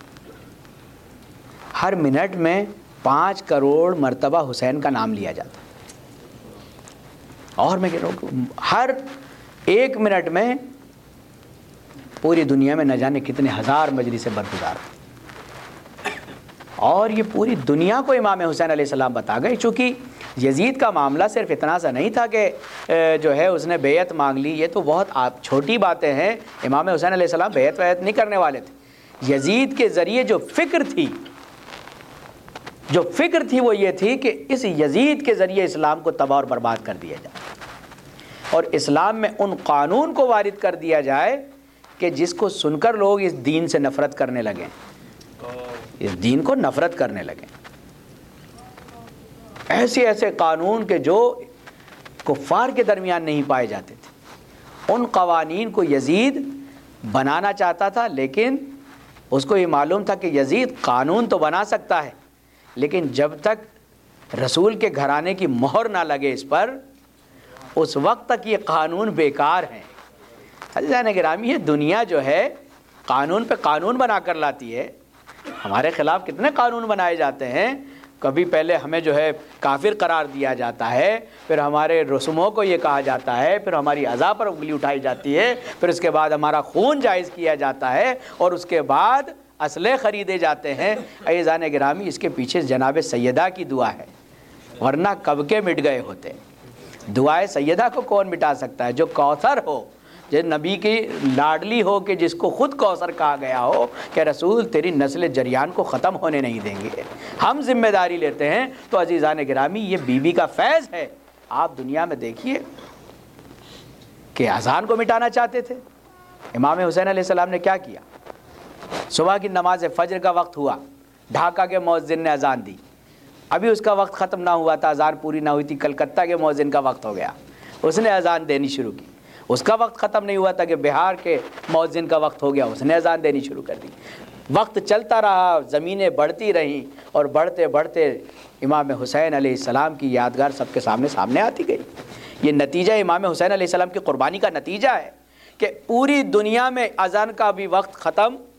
ہر منٹ میں پانچ کروڑ مرتبہ حسین کا نام لیا جاتا ہے۔ اور میں کہہ رہا ہوں ہر ایک منٹ میں پوری دنیا میں نہ جانے کتنے ہزار مجلسیں برگزار، اور یہ پوری دنیا کو امام حسین علیہ السلام بتا گئے۔ چونکہ یزید کا معاملہ صرف اتنا سا نہیں تھا کہ جو ہے اس نے بیعت مانگ لی، یہ تو بہت آپ چھوٹی باتیں ہیں۔ امام حسین علیہ السلام بیعت ویعت نہیں کرنے والے تھے۔ یزید کے ذریعے جو فکر تھی جو فکر تھی وہ یہ تھی کہ اس یزید کے ذریعے اسلام کو تباہ اور برباد کر دیا جائے، اور اسلام میں ان قانون کو وارد کر دیا جائے کہ جس کو سن کر لوگ اس دین سے نفرت کرنے لگیں، اس دین کو نفرت کرنے لگیں۔ ایسے ایسے قانون کے جو کفار کے درمیان نہیں پائے جاتے تھے، ان قوانین کو یزید بنانا چاہتا تھا، لیکن اس کو یہ معلوم تھا کہ یزید قانون تو بنا سکتا ہے، لیکن جب تک رسول کے گھرانے کی مہر نہ لگے اس پر، اس وقت تک یہ قانون بیکار ہیں۔ عزیزان گرامی، یہ دنیا جو ہے قانون پہ قانون بنا کر لاتی ہے۔ ہمارے خلاف کتنے قانون بنائے جاتے ہیں، کبھی پہلے ہمیں جو ہے کافر قرار دیا جاتا ہے، پھر ہمارے رسوموں کو یہ کہا جاتا ہے، پھر ہماری اعضاء پر انگلی اٹھائی جاتی ہے، پھر اس کے بعد ہمارا خون جائز کیا جاتا ہے، اور اس کے بعد اسلحے خریدے جاتے ہیں۔ عزیزان گرامی، اس کے پیچھے جناب سیدہ کی دعا ہے، ورنہ کب کے مٹ گئے ہوتے۔ دعائے سیدہ کو کون مٹا سکتا ہے؟ جو کوثر ہو، جو نبی کی لاڈلی ہو، کہ جس کو خود کوثر کہا گیا ہو کہ رسول تیری نسل جریان کو ختم ہونے نہیں دیں گے، ہم ذمہ داری لیتے ہیں۔ تو عزیزان گرامی، یہ بی بی کا فیض ہے۔ آپ دنیا میں دیکھیے کہ اذان کو مٹانا چاہتے تھے، امام حسین علیہ السلام نے کیا کیا؟ صبح کی نماز فجر کا وقت ہوا، ڈھاکہ کے مؤذن نے اذان دی، ابھی اس کا وقت ختم نہ ہوا تھا، اذان پوری نہ ہوئی تھی، کلکتہ کے مؤذن کا وقت ہو گیا، اس نے اذان دینی شروع کی، اس کا وقت ختم نہیں ہوا تھا کہ بہار کے مؤذن کا وقت ہو گیا، اس نے اذان دینی شروع کر دی۔ وقت چلتا رہا، زمینیں بڑھتی رہیں، اور بڑھتے بڑھتے امام حسین علیہ السلام کی یادگار سب کے سامنے سامنے آتی گئی۔ یہ نتیجہ امام حسین علیہ السلام کی قربانی کا نتیجہ ہے کہ پوری دنیا میں اذان کا بھی وقت ختم،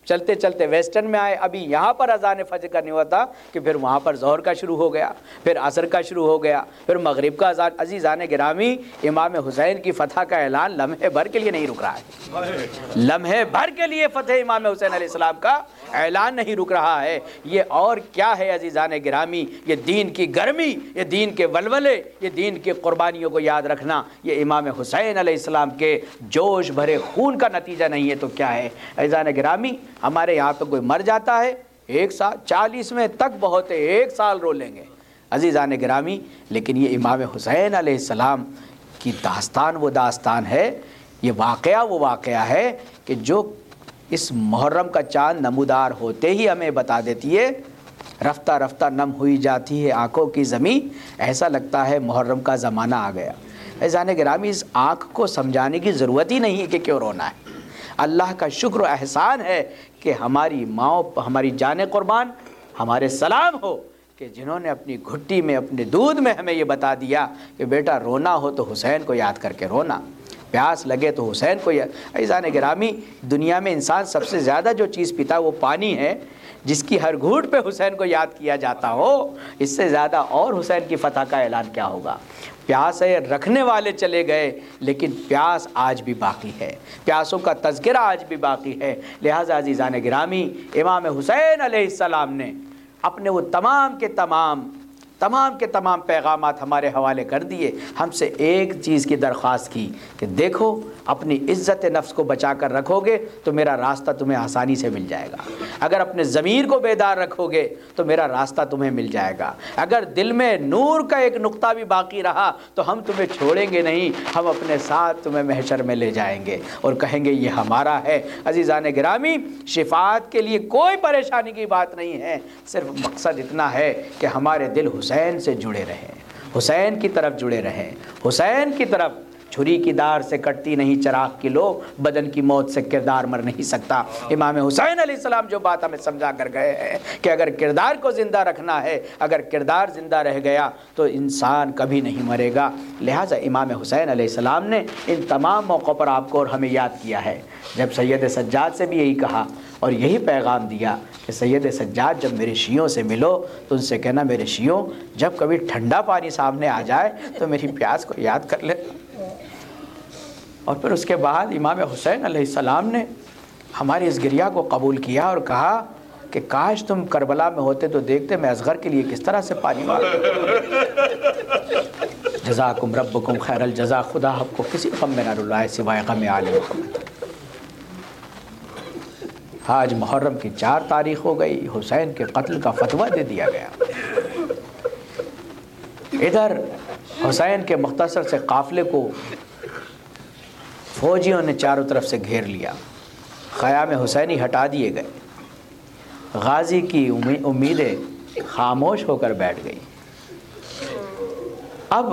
چلتے چلتے ویسٹرن میں آئے، ابھی یہاں پر اذان فجر کا نہیں ہوتا کہ پھر وہاں پر ظہر کا شروع ہو گیا، پھر عصر کا شروع ہو گیا، پھر مغرب کا اذان۔ عزیزان گرامی، امام حسین کی فتح کا اعلان لمحے بھر کے لیے نہیں رک رہا ہے، لمحے بھر کے لیے فتح امام حسین علیہ السلام کا اعلان نہیں رک رہا ہے۔ یہ اور کیا ہے عزیزان گرامی؟ یہ دین کی گرمی، یہ دین کے ولولے، یہ دین کی قربانیوں کو یاد رکھنا، یہ امام حسین علیہ السلام کے جوش بھرے خون کا نتیجہ نہیں ہے تو کیا ہے؟ عزیزان گرامی، ہمارے یہاں پہ کوئی مر جاتا ہے ایک سال چالیس میں تک بہت ہے، ایک سال رو لیں گے عزیزان گرامی، لیکن یہ امام حسین علیہ السلام کی داستان وہ داستان ہے، یہ واقعہ وہ واقعہ ہے کہ جو اس محرم کا چاند نمودار ہوتے ہی ہمیں بتا دیتی ہے، رفتہ رفتہ نم ہوئی جاتی ہے آنکھوں کی زمین، ایسا لگتا ہے محرم کا زمانہ آ گیا۔ عزیزان گرامی، اس آنکھ کو سمجھانے کی ضرورت ہی نہیں ہے کہ کیوں رونا ہے۔ اللہ کا شکر و احسان ہے کہ ہماری ماں، ہماری جان قربان، ہمارے سلام ہو کہ جنہوں نے اپنی گھٹی میں، اپنے دودھ میں ہمیں یہ بتا دیا کہ بیٹا رونا ہو تو حسین کو یاد کر کے رونا، پیاس لگے تو حسین کو یاد۔ عزیزان گرامی، دنیا میں انسان سب سے زیادہ جو چیز پیتا ہے وہ پانی ہے، جس کی ہر گھونٹ پہ حسین کو یاد کیا جاتا ہو، اس سے زیادہ اور حسین کی فتح کا اعلان کیا ہوگا؟ پیاس ہے، رکھنے والے چلے گئے لیکن پیاس آج بھی باقی ہے، پیاسوں کا تذکرہ آج بھی باقی ہے۔ لہٰذا عزیزان گرامی، امام حسین علیہ السلام نے اپنے وہ تمام کے تمام تمام کے تمام پیغامات ہمارے حوالے کر دیے، ہم سے ایک چیز کی درخواست کی کہ دیکھو اپنی عزت نفس کو بچا کر رکھو گے تو میرا راستہ تمہیں آسانی سے مل جائے گا، اگر اپنے ضمیر کو بیدار رکھو گے تو میرا راستہ تمہیں مل جائے گا، اگر دل میں نور کا ایک نقطہ بھی باقی رہا تو ہم تمہیں چھوڑیں گے نہیں، ہم اپنے ساتھ تمہیں محشر میں لے جائیں گے اور کہیں گے یہ ہمارا ہے۔ عزیزان گرامی، شفاعت کے لیے کوئی پریشانی کی بات نہیں ہے، صرف مقصد اتنا ہے کہ ہمارے دل حسین سے جڑے رہیں، حسین کی طرف جڑے رہیں، حسین کی طرف۔ چھری کی دار سے کٹتی نہیں چراغ کی لو، بدن کی موت سے کردار مر نہیں سکتا۔ امام حسین علیہ السلام جو بات ہمیں سمجھا کر گئے ہیں کہ اگر کردار کو زندہ رکھنا ہے، اگر کردار زندہ رہ گیا تو انسان کبھی نہیں مرے گا۔ لہٰذا امام حسین علیہ السلام نے ان تمام موقعوں پر آپ کو اور ہمیں یاد کیا ہے۔ جب سید سجاد سے بھی یہی کہا اور یہی پیغام دیا کہ سید سجاد جب میرے شیعوں سے ملو تو ان سے کہنا میرے شیعوں جب کبھی ٹھنڈا پانی سامنے آ جائے تو میری پیاس کو یاد کر لے۔ اور پھر اس کے بعد امام حسین علیہ السلام نے ہماری اس گریہ کو قبول کیا اور کہا کہ کاش تم کربلا میں ہوتے تو دیکھتے میں اصغر کے لیے کس طرح سے پانی مانگتا۔ جزاکم ربکم خیر الجزا، خدا آپ کو کسی غم میں نہ رلائے سوائے غم آل محمد۔ آج محرم کی چار تاریخ ہو گئی، حسین کے قتل کا فتویٰ دے دیا گیا۔ ادھر حسین کے مختصر سے قافلے کو فوجیوں نے چاروں طرف سے گھیر لیا، خیام حسینی ہٹا دیے گئے، غازی کی امیدیں خاموش ہو کر بیٹھ گئی۔ اب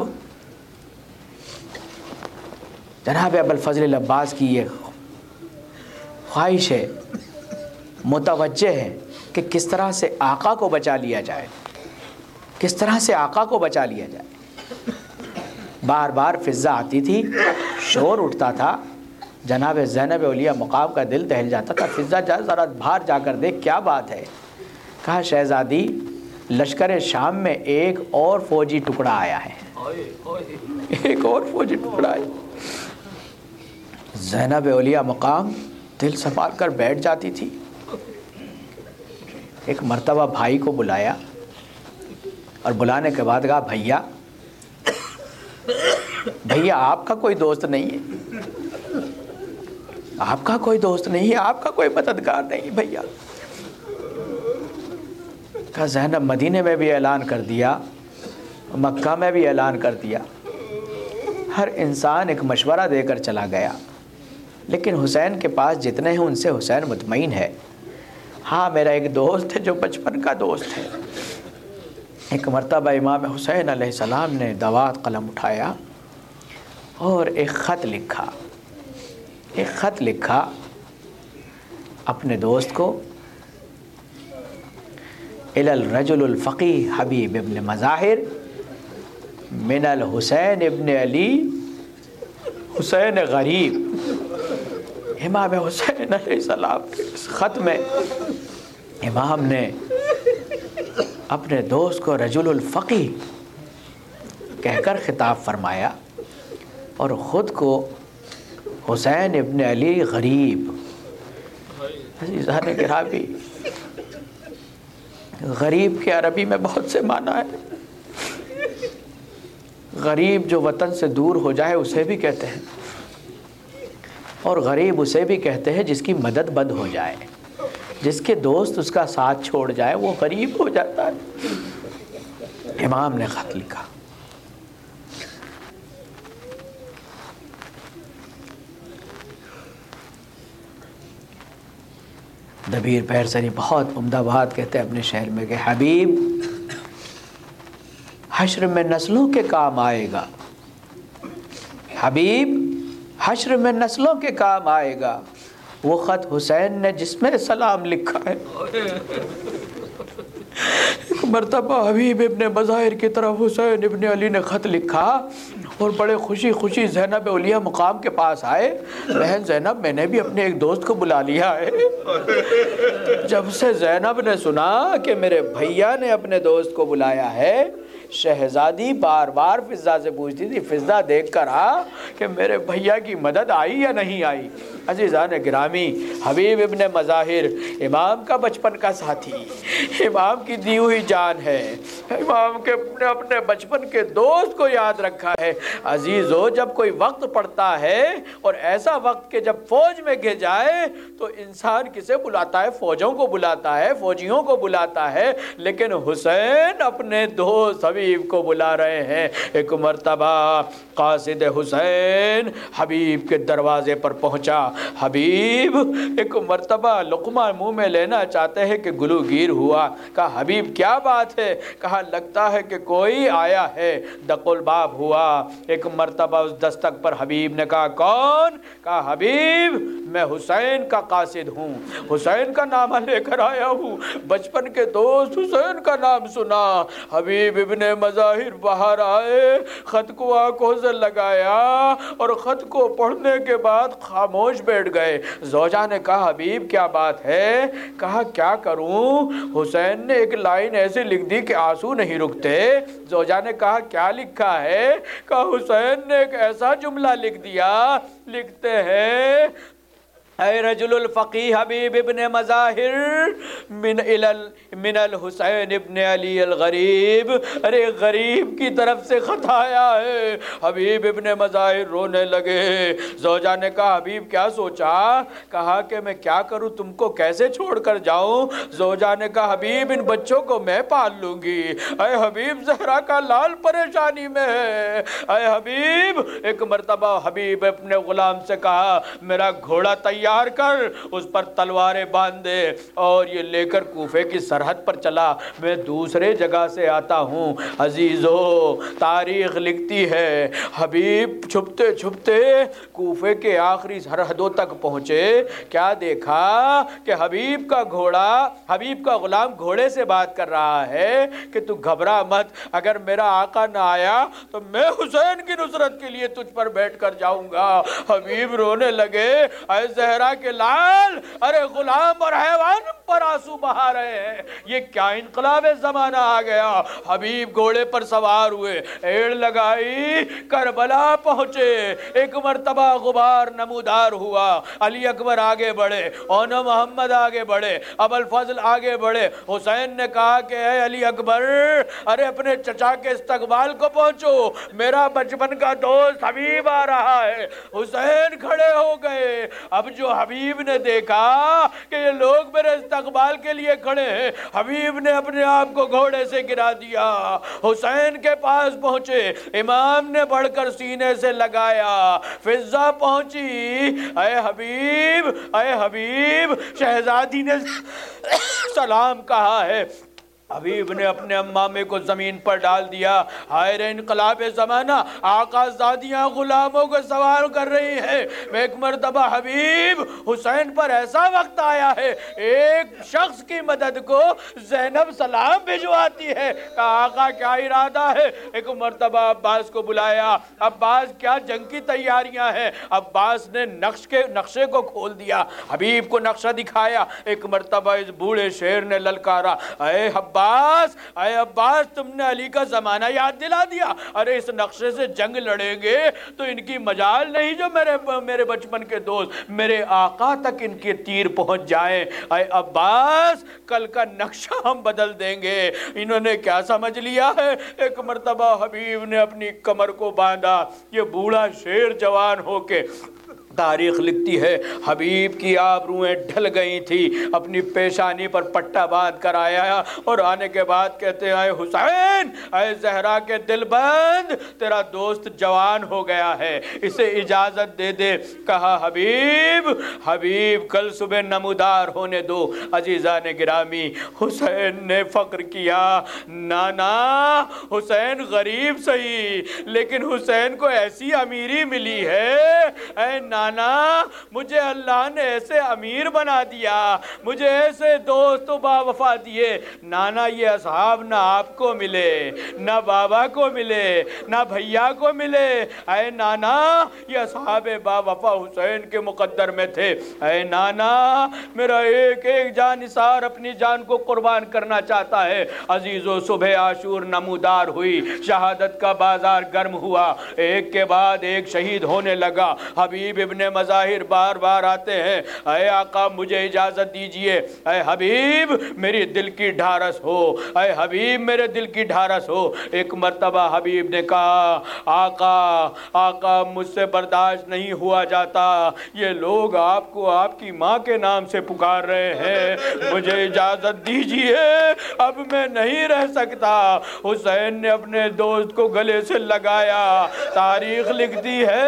جناب ابوالفضل العباس کی یہ خواہش ہے، متوجہ ہے کہ کس طرح سے آقا کو بچا لیا جائے، کس طرح سے آقا کو بچا لیا جائے۔ بار بار فضا آتی تھی، شور اٹھتا تھا، جناب زینب اولیاء مقام کا دل دہل جاتا تھا، فضا جا ذرا باہر جا کر دیکھ کیا بات ہے۔ کہا شہزادی لشکر شام میں ایک اور فوجی ٹکڑا آیا ہے، ایک اور فوجی ٹکڑا آیا۔ زینب اولیاء مقام دل سنبھال کر بیٹھ جاتی تھی۔ ایک مرتبہ بھائی کو بلایا اور بلانے کے بعد کہا بھیا بھیا آپ کا کوئی دوست نہیں ہے، آپ کا کوئی دوست نہیں ہے، آپ کا کوئی مددگار نہیں بھیا۔ کہا زینب مدینے میں بھی اعلان کر دیا، مکہ میں بھی اعلان کر دیا، ہر انسان ایک مشورہ دے کر چلا گیا، لیکن حسین کے پاس جتنے ہیں ان سے حسین مطمئن ہے۔ ہاں میرا ایک دوست ہے جو بچپن کا دوست ہے۔ ایک مرتبہ امام حسین علیہ السلام نے دوات قلم اٹھایا اور ایک خط لکھا، ایک خط لکھا اپنے دوست کو، الی الرجل الفقی حبیب ابن مظاہر من الحسین ابن علی حسین غریب۔ امام حسین علیہ السلام کے اس خط میں امام نے اپنے دوست کو رجل الفقی کہہ کر خطاب فرمایا اور خود کو حسین ابن علی غریب. عزیزان گرامی، غریب کے عربی میں بہت سے معنی ہے. غریب جو وطن سے دور ہو جائے اسے بھی کہتے ہیں، اور غریب اسے بھی کہتے ہیں جس کی مدد بند ہو جائے، جس کے دوست اس کا ساتھ چھوڑ جائے وہ غریب ہو جاتا ہے. امام نے خط لکھا. دبیر پیرسنی بہت عمدہ بات کہتے ہیں اپنے شہر میں کہ حبیب حشر میں نسلوں کے کام آئے گا، حبیب حشر میں نسلوں کے کام آئے گا. وہ خط حسین نے جس میں سلام لکھا ہے. ایک مرتبہ حبیب ابن مظاہر کی طرف حسین ابن علی نے خط لکھا اور بڑے خوشی خوشی زینب اولیاء مقام کے پاس آئے. بہن زینب، میں نے بھی اپنے ایک دوست کو بلا لیا ہے. جب سے زینب نے سنا کہ میرے بھیا نے اپنے دوست کو بلایا ہے، شہزادی بار بار فضہ سے پوچھتی تھی فضہ دیکھ کر آ کہ میرے بھیا کی مدد آئی یا نہیں آئی. عزیزان گرامی، حبیب ابن مظاہر امام کا بچپن کا ساتھی، امام کی دی ہوئی جان ہے، امام کے اپنے اپنے بچپن کے دوست کو یاد رکھا ہے. عزیزو، جب کوئی وقت پڑتا ہے اور ایسا وقت کہ جب فوج میں گر جائے تو انسان کسے بلاتا ہے؟ فوجوں کو بلاتا ہے، فوجیوں کو بلاتا ہے. لیکن حسین اپنے دوست حبیب کو بلا رہے ہیں. ایک مرتبہ قاصد حسین حبیب کے دروازے پر پہنچا. حبیب ایک مرتبہ لقمہ منہ میں لینا چاہتے ہیں کہ گلو گیر ہوا. کہا حبیب کیا بات ہے؟ کہا لگتا ہے کہ کوئی آیا ہے. دق الباب ہوا. ایک مرتبہ اس دستک پر حبیب نے کہا کون؟ کہا حبیب میں حسین کا قاصد ہوں، حسین کا نام لے کر آیا ہوں، بچپن کے دوست حسین کا نام سنا. حبیب ابن مظاہر باہر آئے، خط کو آنکھوں سے لگایا اور خط کو پڑھنے کے بعد خاموش بیٹھ گئے. زوجہ نے کہا حبیب کیا بات ہے؟ کہا کیا کروں، حسین نے ایک لائن ایسی لکھ دی کہ آنسو نہیں رکتے. زوجہ نے کہا کیا لکھا ہے؟ کہا حسین نے ایک ایسا جملہ لکھ دیا، لکھتے ہیں اے رجل الفقی حبیب ابن مظاہر من من الحسین ابن علی الغریب. ارے غریب کی طرف سے خط آیا ہے. حبیب ابن مظاہر رونے لگے. زوجہ نے کہا حبیب کیا سوچا؟ کہا کہ میں کیا کروں، تم کو کیسے چھوڑ کر جاؤں؟ زوجہ نے کہا حبیب ان بچوں کو میں پال لوں گی. اے حبیب زہرا کا لال پریشانی میں ہے. اے حبیب ایک مرتبہ حبیب اپنے غلام سے کہا میرا گھوڑا تیار کر، اس پر تلواریں باندھ دے اور یہ لے کر کوفے کی سرحد پر چلا، میں دوسرے جگہ سے آتا ہوں. عزیزو، تاریخ لکھتی ہے حبیب چھپتے چھپتے کوفے کے آخری سرحدوں تک پہنچے. کیا دیکھا کہ حبیب کا گھوڑا، حبیب کا غلام گھوڑے سے بات کر رہا ہے کہ تو گھبرا مت، اگر میرا آقا نہ آیا تو میں حسین کی نصرت کے لیے تجھ پر بیٹھ کر جاؤں گا. حبیب رونے لگے. اے زہرا کے لال، ارے غلام اور حیوان پر آنسو بہا رہے ہیں، یہ کیا انقلاب زمانہ آ گیا. حبیب گھوڑے پر سوار ہوئے، ایڑ لگائی، کربلا پہنچے. ایک مرتبہ غبار نمودار ہوا. علی اکبر آگے بڑھے، اونا محمد آگے بڑھے، ابو الفضل آگے بڑھے. حسین نے کہا کہ اے علی اکبر، ارے اپنے چچا کے استقبال کو پہنچو، میرا بچپن کا دوست حبیب آ رہا ہے. حسین کھڑے ہو گئے. اب جو حبیب نے دیکھا کہ یہ لوگ میرے استقبال کے لیے کھڑے ہیں، حبیب نے اپنے آپ کو گھوڑے سے گرا دیا. حسین کے پاس پہنچے، امام نے بڑھ کر سینے سے لگایا. فضہ پہنچی. اے حبیب، اے حبیب، شہزادی نے سلام کہا ہے. حبیب نے اپنے امامے کو زمین پر ڈال دیا. ہائے رے انقلاب زمانہ، آقا زادیاں غلاموں کو سوار کر رہی ہیں. ایک مرتبہ حبیب حسین پر ایسا وقت آیا ہے، ایک شخص کی مدد کو زینب سلام بھجواتی ہے. کہا آقا کیا ارادہ ہے؟ ایک مرتبہ عباس کو بلایا. عباس کیا جنگ کی تیاریاں ہیں؟ عباس نے نقش کے نقشے کو کھول دیا، حبیب کو نقشہ دکھایا. ایک مرتبہ اس بوڑھے شیر نے للکارا، اے عباس، اے عباس، تم نے علی کا زمانہ یاد دلا دیا. ارے اس نقشے سے جنگ لڑیں گے تو ان کی مجال نہیں جو میرے میرے بچپن کے دوست میرے آقا تک ان کے تیر پہنچ جائیں. اے عباس، کل کا نقشہ ہم بدل دیں گے. انہوں نے کیا سمجھ لیا ہے؟ ایک مرتبہ حبیب نے اپنی کمر کو باندھا. یہ بوڑھا شیر جوان ہو کے، تاریخ لکھتی ہے حبیب کی آبروئیں ڈھل گئی تھی، اپنی پیشانی پر پٹا باندھ کر آیا اور آنے کے بعد کہتے ہیں اے حسین، اے زہرا کے دل بند، تیرا دوست جوان ہو گیا ہے، اسے اجازت دے دے. کہا حبیب حبیب کل صبح نمودار ہونے دو. عزیزان گرامی، حسین نے فخر کیا، نانا حسین غریب صحیح لیکن حسین کو ایسی امیری ملی ہے. اے نانا، مجھے اللہ نے ایسے امیر بنا دیا، مجھے ایسے دوست و با وفا دیے. نانا یہ اصحاب نہ آپ کو ملے، نہ بابا کو ملے، نہ بھیا کو ملے. اے نانا یہ اصحاب با وفا حسین کے مقدر میں تھے. اے نانا میرا ایک ایک جان نثار اپنی جان کو قربان کرنا چاہتا ہے. عزیزو صبح عاشور نمودار ہوئی، شہادت کا بازار گرم ہوا، ایک کے بعد ایک شہید ہونے لگا. حبیب ابن مظاہر بار بار آتے ہیں، اے آقا مجھے اجازت دیجئے. اے حبیب میری دل کی ڈھارس ہو، اے حبیب میرے دل کی ڈھارس ہو. ایک مرتبہ حبیب نے کہا آقا آقا مجھ سے برداشت نہیں ہوا جاتا، یہ لوگ آپ کو آپ کی ماں کے نام سے پکار رہے ہیں، مجھے اجازت دیجئے، اب میں نہیں رہ سکتا. حسین نے اپنے دوست کو گلے سے لگایا. تاریخ لکھتی ہے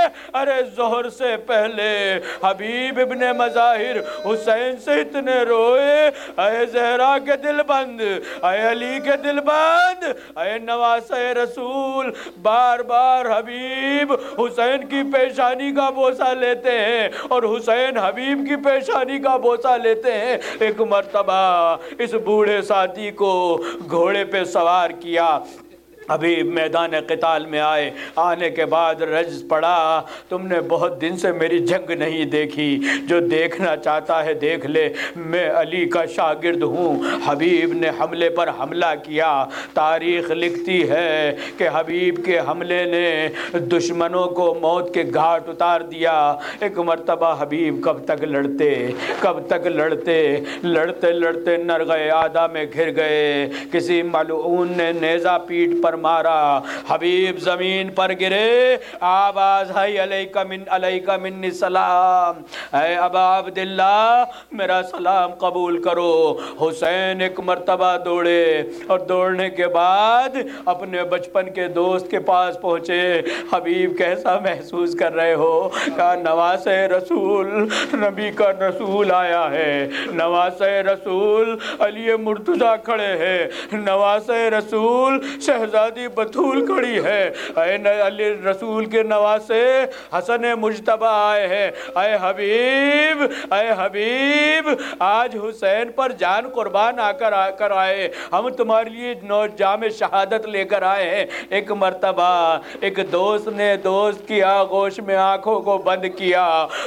ارے ظہر سے پہلے حبیب ابن مظاہر حسین سے اتنے روئے، اے زہرا کے دل بند، اے علی کے دل بند، اے نواسہ رسول. بار بار حبیب حسین کی پیشانی کا بوسہ لیتے ہیں اور حسین حبیب کی پیشانی کا بوسہ لیتے ہیں. ایک مرتبہ اس بوڑھے ساتھی کو گھوڑے پہ سوار کیا. حبیب میدان قتال میں آئے، آنے کے بعد رجز پڑا، تم نے بہت دن سے میری جنگ نہیں دیکھی، جو دیکھنا چاہتا ہے دیکھ لے، میں علی کا شاگرد ہوں. حبیب نے حملے پر حملہ کیا. تاریخ لکھتی ہے کہ حبیب کے حملے نے دشمنوں کو موت کے گھاٹ اتار دیا. ایک مرتبہ حبیب کب تک لڑتے کب تک لڑتے لڑتے لڑتے نرغہ آدھا میں گھر گئے. کسی ملعون نے نیزہ پیٹھ پر مارا، حبیب زمین پر گرے. آواز ہے علیکہ من علیکہ منی سلام، اے ابا عبداللہ میرا سلام قبول کرو. حسین ایک مرتبہ دوڑے اور دوڑنے کے بعد اپنے بچپن کے دوست کے پاس پہنچے. حبیب کیسا محسوس کر رہے ہو؟ کہا نواسہ رسول، نبی کا رسول آیا ہے. نواسہ رسول علی مرتضیٰ کھڑے ہیں، نواسہ رسول شہزادی بطول کھڑی ہے. اے علی رسول کے نواسے حسن مجتبی آئے ہیں. اے حبیب اے حبیب آج حسین پر جان قربان آ کر آ کر آئے، ہم تمہارے لیے نو جام شہادت لے کر آئے ہیں. ایک مرتبہ ایک دوست نے دوست کی آغوش میں آنکھوں کو بند کیا.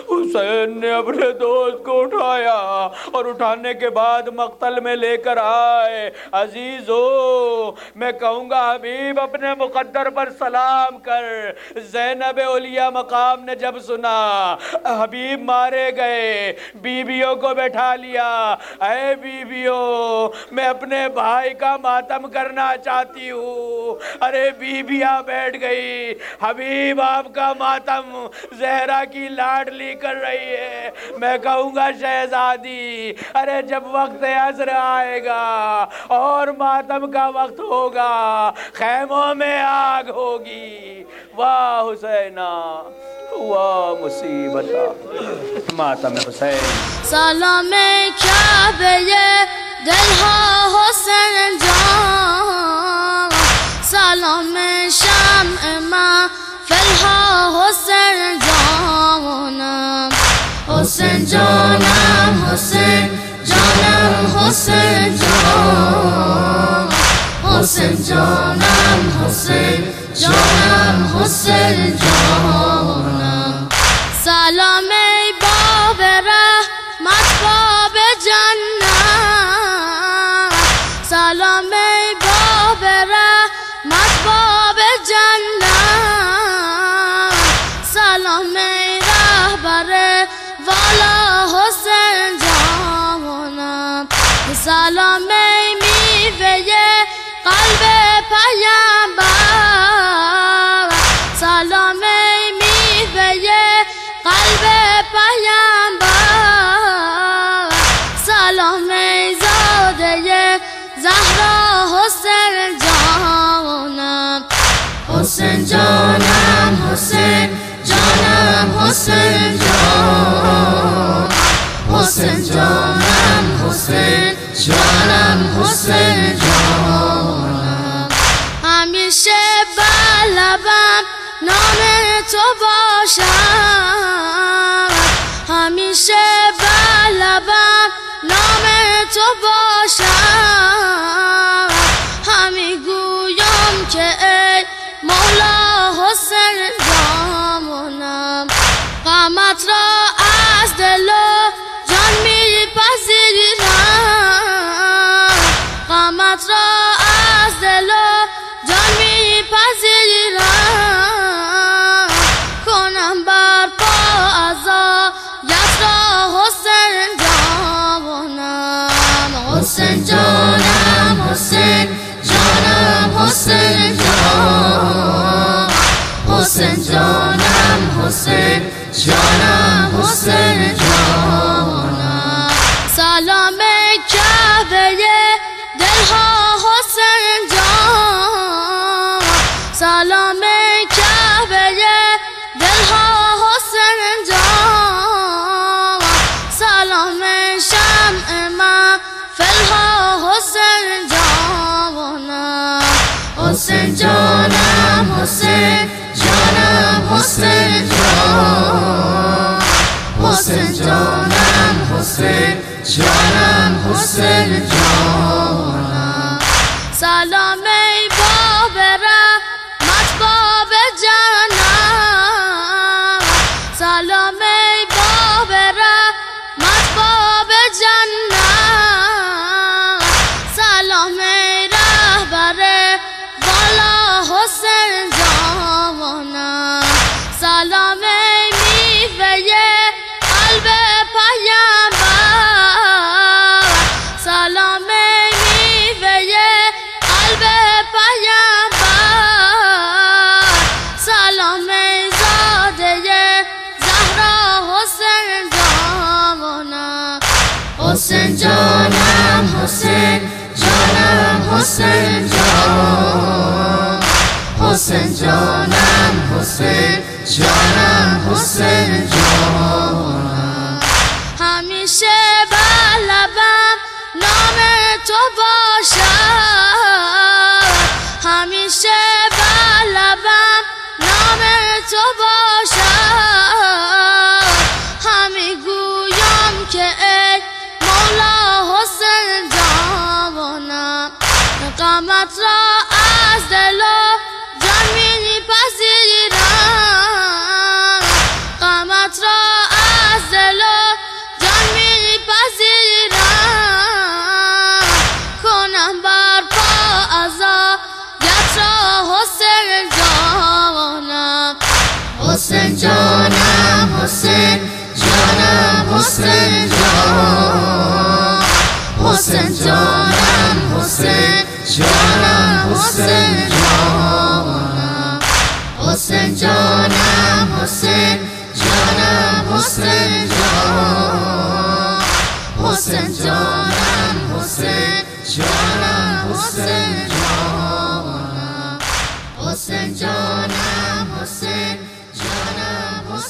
حسین نے اپنے دوست کو اٹھایا اور اٹھانے کے بعد مقتل میں لے کر آئے. عزیزو میں کہوں گا حبیب اپنے مقدر پر سلام کر. زینب اولیاء مقام نے جب سنا حبیب مارے گئے، بیویوں کو بیٹھا لیا. اے بیویوں میں اپنے بھائی کا ماتم کرنا چاہتی ہوں. ارے بیویاں بیٹھ گئی، حبیب آپ کا ماتم زہرا کی لاڈلی کر رہی ہے. میں کہوں گا شہزادی ارے جب وقت عصر آئے گا اور ماتم کا وقت ہوگا، خیموں میں آگ ہوگی. واہ حسینہ واہ مصیبتہ ماتم حسین. سلام کعبه دلها حسین حسین جان سلام شمع محفلها حسین جانم حسین جانم حسین جانم حسین جان حسین جانم حسین جانم حسین جانم سلام ای باب رحمت باب جنت سلام ای باب رحمت باب جنت سلام ای رهبر والا حسین جانم سلام ای میوه قلب پیامبر سلام ای میوه قلب پیامبر سلام ای زاده زهرا حسین جانم حسین جانم حسین جانم حسین جان حسین جانم حسین جانم حسین جانم همیشه بلبم نام تو باشم همیشه بلبم نام تو باشم همی گویم که ای مولا حسین جانم غمت را از دل و جان میپذیرم غمت را از دل و جان میپذیرم کنم بر پا عزایت را حسین جانم حسین جانم حسین جانم حسین جان حسین جانم حسین جانم حسین جانم سلام کعبه دلها حسین جان سلام کعبه دلها حسین جان سلام شمع محفلها حسین جانم حسین جانم حسین جانم حسین جان حسین جانم حسین جانم حسین جانم سلام ای باب رحمت باب جنت سلام ای باب رحمت باب جنت سلام ای رهبر والا حسین جانم سلام ای میوه قلب پیامبر سلام ای میوه قلب پیامبر سلام ای زاده زهرا حسین جانم حسین جانم حسین جانم حسین جان حسین جانم حسین جانم حسین جانم همیشه بلبم نام تو باشم همیشه بلبم نام تو باشم همی گویم که ای مولا حسین جانم غمت را از دل و جان میپذیرم غمت را از دل و جان میپذیرم کنم بر پا عزایت را حسین جانم حسین جانم حسین جانم حسین جان حسین جانم حسین جانم حسین جانم حسین جانم حسین جانم حسین جان حسین جانم حسین جانم حسین جان حسین